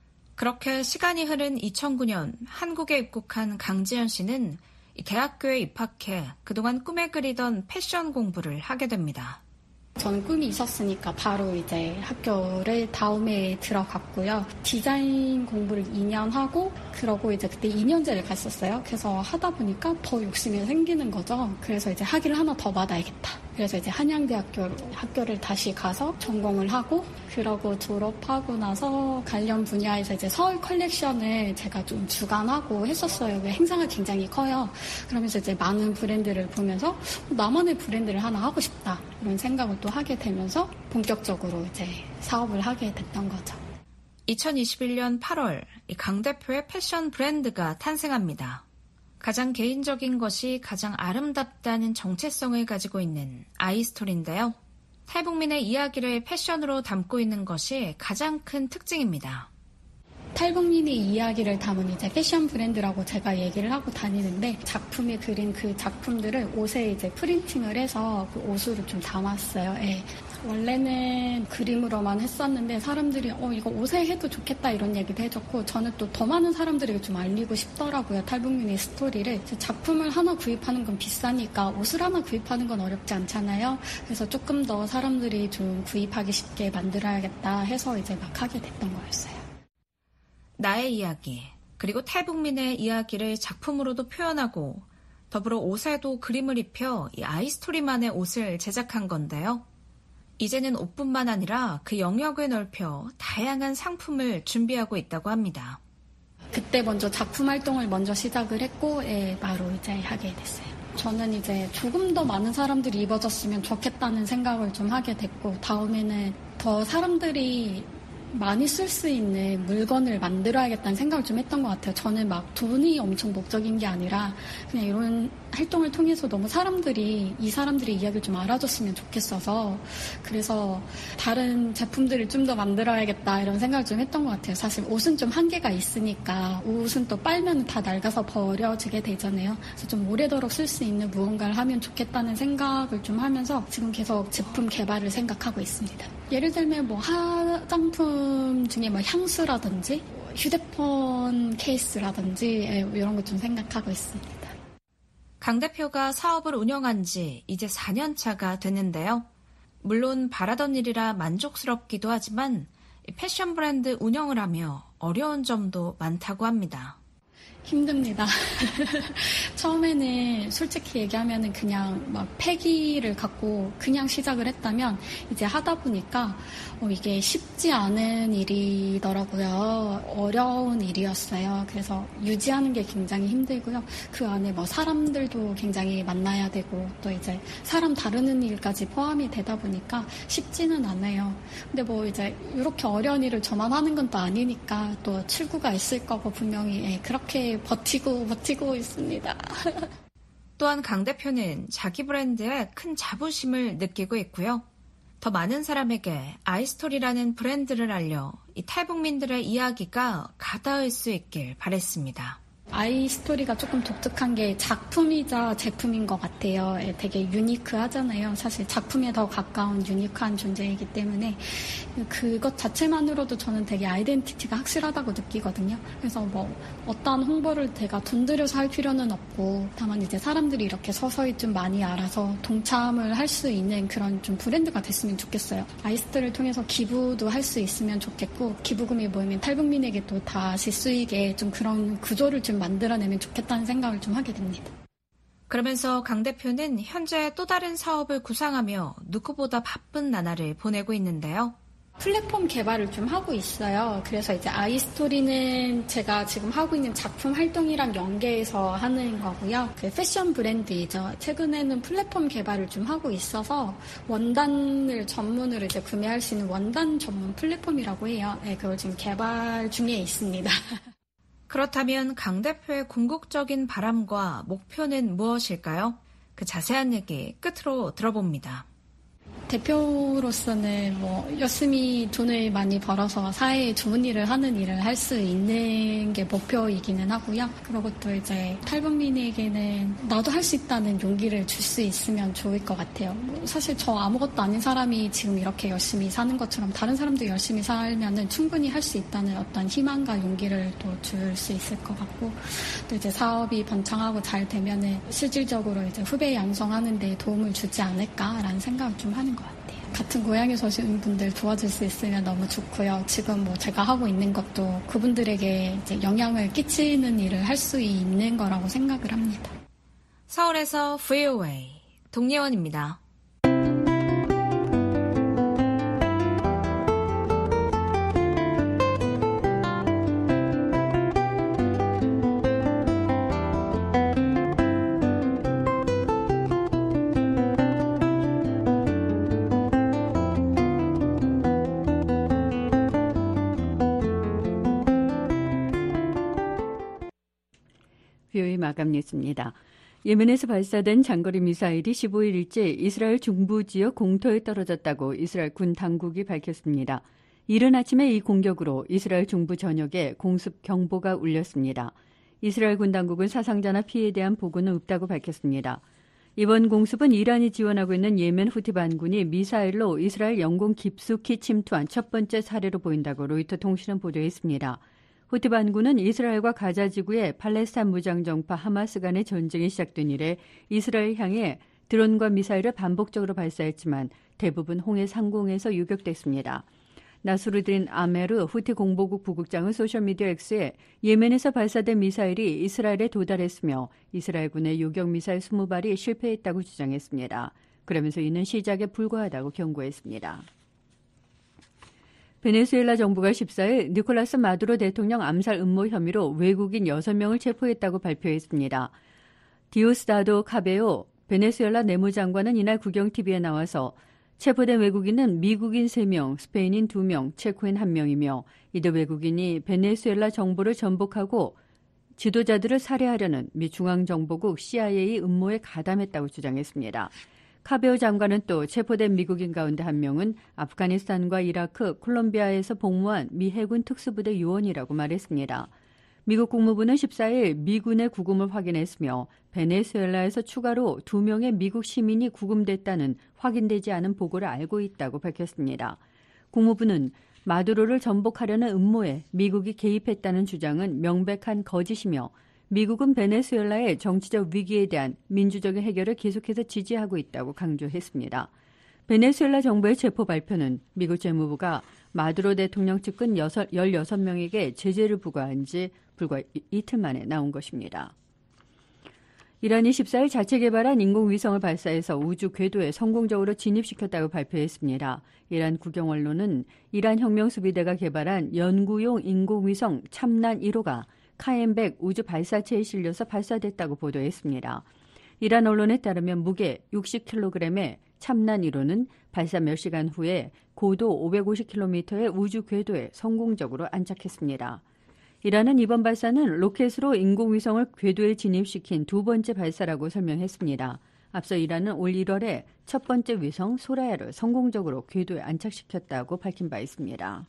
그렇게 시간이 흐른 이천구 년 한국에 입국한 강지연 씨는 대학교에 입학해 그동안 꿈에 그리던 패션 공부를 하게 됩니다. 저는 꿈이 있었으니까 바로 이제 학교를 다음에 들어갔고요. 디자인 공부를 이 년 하고 그러고 이제 그때 이 년제를 갔었어요. 그래서 하다 보니까 더 욕심이 생기는 거죠. 그래서 이제 학위를 하나 더 받아야겠다. 그래서 이제 한양대학교 학교를 다시 가서 전공을 하고 그러고 졸업하고 나서 관련 분야에서 이제 서울 컬렉션을 제가 좀 주관하고 했었어요. 행사가 굉장히 커요. 그러면서 이제 많은 브랜드를 보면서 나만의 브랜드를 하나 하고 싶다 이런 생각을 또 하게 되면서 본격적으로 이제 사업을 하게 됐던 거죠. 이천이십일 년 팔월 강 대표의 패션 브랜드가 탄생합니다. 가장 개인적인 것이 가장 아름답다는 정체성을 가지고 있는 아이스토리인데요. 탈북민의 이야기를 패션으로 담고 있는 것이 가장 큰 특징입니다. 탈북민의 이야기를 담은 이제 패션 브랜드라고 제가 얘기를 하고 다니는데 작품에 그린 그 작품들을 옷에 이제 프린팅을 해서 그 옷으로 좀 담았어요. 예. 원래는 그림으로만 했었는데 사람들이 어 이거 옷에 해도 좋겠다 이런 얘기도 해줬고 저는 또 더 많은 사람들에게 좀 알리고 싶더라고요. 탈북민의 스토리를. 작품을 하나 구입하는 건 비싸니까 옷을 하나 구입하는 건 어렵지 않잖아요. 그래서 조금 더 사람들이 좀 구입하기 쉽게 만들어야겠다 해서 이제 막 하게 됐던 거였어요. 나의 이야기, 그리고 탈북민의 이야기를 작품으로도 표현하고 더불어 옷에도 그림을 입혀 이 아이스토리만의 옷을 제작한 건데요. 이제는 옷뿐만 아니라 그 영역을 넓혀 다양한 상품을 준비하고 있다고 합니다. 그때 먼저 작품 활동을 먼저 시작을 했고 예, 바로 이제 하게 됐어요. 저는 이제 조금 더 많은 사람들이 입어줬으면 좋겠다는 생각을 좀 하게 됐고 다음에는 더 사람들이 많이 쓸 수 있는 물건을 만들어야겠다는 생각을 좀 했던 것 같아요. 저는 막 돈이 엄청 목적인 게 아니라 그냥 이런 활동을 통해서 너무 사람들이 이 사람들의 이야기를 좀 알아줬으면 좋겠어서 그래서 다른 제품들을 좀 더 만들어야겠다 이런 생각을 좀 했던 것 같아요. 사실 옷은 좀 한계가 있으니까 옷은 또 빨면 다 낡아서 버려지게 되잖아요. 그래서 좀 오래도록 쓸 수 있는 무언가를 하면 좋겠다는 생각을 좀 하면서 지금 계속 제품 개발을 생각하고 있습니다. 예를 들면 뭐 화장품 중에 뭐 향수라든지 휴대폰 케이스라든지 이런 거 좀 생각하고 있습니다. 강 대표가 사업을 운영한 지 이제 사 년 차가 됐는데요. 물론 바라던 일이라 만족스럽기도 하지만 패션 브랜드 운영을 하며 어려운 점도 많다고 합니다. 힘듭니다. 처음에는 솔직히 얘기하면은 그냥 막 패기를 갖고 그냥 시작을 했다면 이제 하다 보니까 어, 이게 쉽지 않은 일이더라고요. 어려운 일이었어요. 그래서 유지하는 게 굉장히 힘들고요. 그 안에 뭐 사람들도 굉장히 만나야 되고 또 이제 사람 다루는 일까지 포함이 되다 보니까 쉽지는 않아요. 근데 뭐 이제 이렇게 어려운 일을 저만 하는 건 또 아니니까 또 출구가 있을 거고 분명히 예, 그렇게 버티고 버티고 있습니다. 또한 강 대표는 자기 브랜드에 큰 자부심을 느끼고 있고요. 더 많은 사람에게 아이스토리라는 브랜드를 알려 이 탈북민들의 이야기가 가닿을 수 있길 바랬습니다. 아이스토리가 조금 독특한 게 작품이자 제품인 것 같아요. 되게 유니크하잖아요. 사실 작품에 더 가까운 유니크한 존재이기 때문에 그것 자체만으로도 저는 되게 아이덴티티가 확실하다고 느끼거든요. 그래서 뭐 어떠한 홍보를 제가 돈 들여서 할 필요는 없고 다만 이제 사람들이 이렇게 서서히 좀 많이 알아서 동참을 할 수 있는 그런 좀 브랜드가 됐으면 좋겠어요. 아이스토리를 통해서 기부도 할 수 있으면 좋겠고 기부금이 모이면 탈북민에게 또 다시 쓰이게 좀 그런 구조를 좀 만들어내면 좋겠다는 생각을 좀 하게 됩니다. 그러면서 강 대표는 현재 또 다른 사업을 구상하며 누구보다 바쁜 나날을 보내고 있는데요. 플랫폼 개발을 좀 하고 있어요. 그래서 이제 아이스토리는 제가 지금 하고 있는 작품 활동이랑 연계해서 하는 거고요. 그 패션 브랜드이죠. 최근에는 플랫폼 개발을 좀 하고 있어서 원단을 전문으로 이제 구매할 수 있는 원단 전문 플랫폼이라고 해요. 네, 그걸 지금 개발 중에 있습니다. 그렇다면 강 대표의 궁극적인 바람과 목표는 무엇일까요? 그 자세한 얘기 끝으로 들어봅니다. 대표로서는 뭐 열심히 돈을 많이 벌어서 사회에 좋은 일을 하는 일을 할 수 있는 게 목표이기는 하고요. 그리고 또 이제 탈북민에게는 나도 할 수 있다는 용기를 줄 수 있으면 좋을 것 같아요. 뭐 사실 저 아무것도 아닌 사람이 지금 이렇게 열심히 사는 것처럼 다른 사람도 열심히 살면은 충분히 할 수 있다는 어떤 희망과 용기를 또 줄 수 있을 것 같고 또 이제 사업이 번창하고 잘 되면은 실질적으로 이제 후배 양성하는 데 도움을 주지 않을까라는 생각을 좀 하는 것 같아요. 같은 고향에서 오신 분들 도와줄 수 있으면 너무 좋고요. 지금 뭐 제가 하고 있는 것도 그분들에게 이제 영향을 끼치는 일을 할 수 있는 거라고 생각을 합니다. 서울에서 브이오에이 동예원입니다. 비오이 마감 뉴스입니다. 예멘에서 발사된 장거리 미사일이 십오 일째 이스라엘 중부 지역 공터에 떨어졌다고 이스라엘 군 당국이 밝혔습니다. 이른 아침에 이 공격으로 이스라엘 중부 전역에 공습 경보가 울렸습니다. 이스라엘 군 당국은 사상자나 피해에 대한 보고는 없다고 밝혔습니다. 이번 공습은 이란이 지원하고 있는 예멘 후티 반군이 미사일로 이스라엘 영공 깊숙이 침투한 첫 번째 사례로 보인다고 로이터 통신은 보도했습니다. 후티 반군은 이스라엘과 가자 지구의 팔레스타인 무장정파 하마스 간의 전쟁이 시작된 이래 이스라엘 향해 드론과 미사일을 반복적으로 발사했지만 대부분 홍해 상공에서 유격됐습니다. 나스루딘 아메르 후티 공보국 부국장은 소셜미디어 X에 예멘에서 발사된 미사일이 이스라엘에 도달했으며 이스라엘군의 요격미사일 이십 발이 실패했다고 주장했습니다. 그러면서 이는 시작에 불과하다고 경고했습니다. 베네수엘라 정부가 십사 일 니콜라스 마두로 대통령 암살 음모 혐의로 외국인 여섯 명을 체포했다고 발표했습니다. 디오스다도 카베오 베네수엘라 내무장관은 이날 국영티비에 나와서 체포된 외국인은 미국인 세 명, 스페인인 두 명, 체코인 한 명이며 이들 외국인이 베네수엘라 정부를 전복하고 지도자들을 살해하려는 미 중앙정보국 씨아이에이 음모에 가담했다고 주장했습니다. 카베오 장관은 또 체포된 미국인 가운데 한 명은 아프가니스탄과 이라크, 콜롬비아에서 복무한 미 해군 특수부대 요원이라고 말했습니다. 미국 국무부는 십사 일 미군의 구금을 확인했으며 베네수엘라에서 추가로 두 명의 미국 시민이 구금됐다는 확인되지 않은 보고를 알고 있다고 밝혔습니다. 국무부는 마두로를 전복하려는 음모에 미국이 개입했다는 주장은 명백한 거짓이며 미국은 베네수엘라의 정치적 위기에 대한 민주적인 해결을 계속해서 지지하고 있다고 강조했습니다. 베네수엘라 정부의 체포 발표는 미국 재무부가 마두로 대통령 측근 열여섯 명에게 제재를 부과한 지 불과 이틀 만에 나온 것입니다. 이란이 십사 일 자체 개발한 인공위성을 발사해서 우주 궤도에 성공적으로 진입시켰다고 발표했습니다. 이란 국영 언론은 이란 혁명수비대가 개발한 연구용 인공위성 참난 일 호가 카엠백 우주 발사체에 실려서 발사됐다고 보도했습니다. 이란 언론에 따르면 무게 육십 킬로그램의 참난 일 호는 발사 몇 시간 후에 고도 오백오십 킬로미터의 우주 궤도에 성공적으로 안착했습니다. 이란은 이번 발사는 로켓으로 인공위성을 궤도에 진입시킨 두 번째 발사라고 설명했습니다. 앞서 이란은 올 일월에 첫 번째 위성 소라야를 성공적으로 궤도에 안착시켰다고 밝힌 바 있습니다.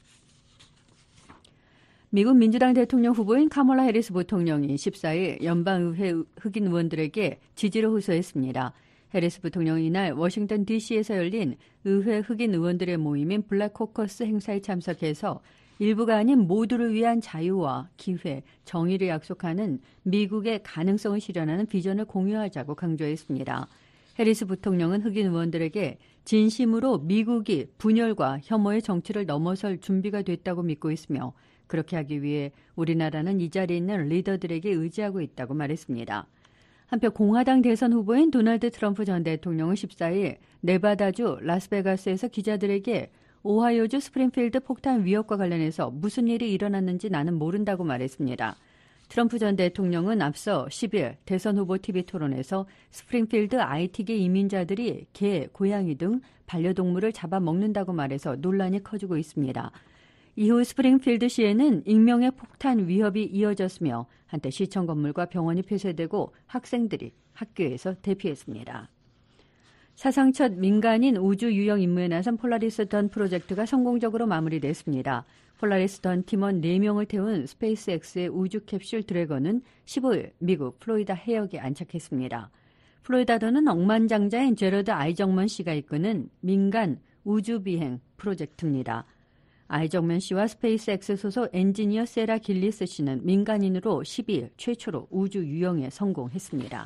미국 민주당 대통령 후보인 카멀라 해리스 부통령이 십사 일 연방의회 흑인 의원들에게 지지를 호소했습니다. 해리스 부통령은 이날 워싱턴 디씨에서 열린 의회 흑인 의원들의 모임인 블랙 코커스 행사에 참석해서 일부가 아닌 모두를 위한 자유와 기회, 정의를 약속하는 미국의 가능성을 실현하는 비전을 공유하자고 강조했습니다. 해리스 부통령은 흑인 의원들에게 진심으로 미국이 분열과 혐오의 정치를 넘어설 준비가 됐다고 믿고 있으며 그렇게 하기 위해 우리나라는 이 자리에 있는 리더들에게 의지하고 있다고 말했습니다. 한편 공화당 대선 후보인 도널드 트럼프 전 대통령은 십사 일 네바다주 라스베가스에서 기자들에게 오하이오주 스프링필드 폭탄 위협과 관련해서 무슨 일이 일어났는지 나는 모른다고 말했습니다. 트럼프 전 대통령은 앞서 십 일 대선 후보 티비 토론에서 스프링필드 아이티계 이민자들이 개, 고양이 등 반려동물을 잡아먹는다고 말해서 논란이 커지고 있습니다. 이후 스프링필드시에는 익명의 폭탄 위협이 이어졌으며 한때 시청 건물과 병원이 폐쇄되고 학생들이 학교에서 대피했습니다. 사상 첫 민간인 우주 유영 임무에 나선 폴라리스 던 프로젝트가 성공적으로 마무리됐습니다. 폴라리스 던 팀원 네 명을 태운 스페이스X의 우주 캡슐 드래건은 십오 일 미국 플로리다 해역에 안착했습니다. 플로리다도는 억만장자인 제러드 아이정먼 씨가 이끄는 민간 우주 비행 프로젝트입니다. 아이정먼 씨와 스페이스X 소속 엔지니어 세라 길리스 씨는 민간인으로 십이 일 최초로 우주 유영에 성공했습니다.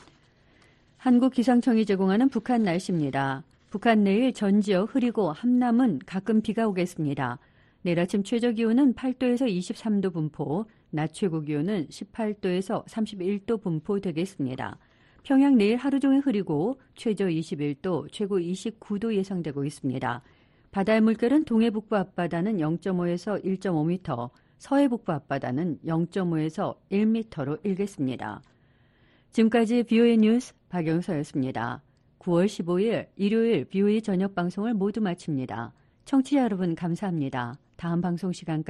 한국 기상청이 제공하는 북한 날씨입니다. 북한 내일 전 지역 흐리고 함남은 가끔 비가 오겠습니다. 내일 아침 최저 기온은 팔 도에서 이십삼 도 분포, 낮 최고 기온은 십팔 도에서 삼십일 도 분포 되겠습니다. 평양 내일 하루 종일 흐리고 최저 이십일 도, 최고 이십구 도 예상되고 있습니다. 바다의 물결은 동해 북부 앞바다는 영 점 오에서 일 점 오 미터, 서해 북부 앞바다는 영 점 오에서 일 미터로 일겠습니다. 지금까지 비오에이 뉴스 박영서였습니다. 구월 십오일 일요일 비오에이 저녁 방송을 모두 마칩니다. 청취자 여러분 감사합니다. 다음 방송 시간까지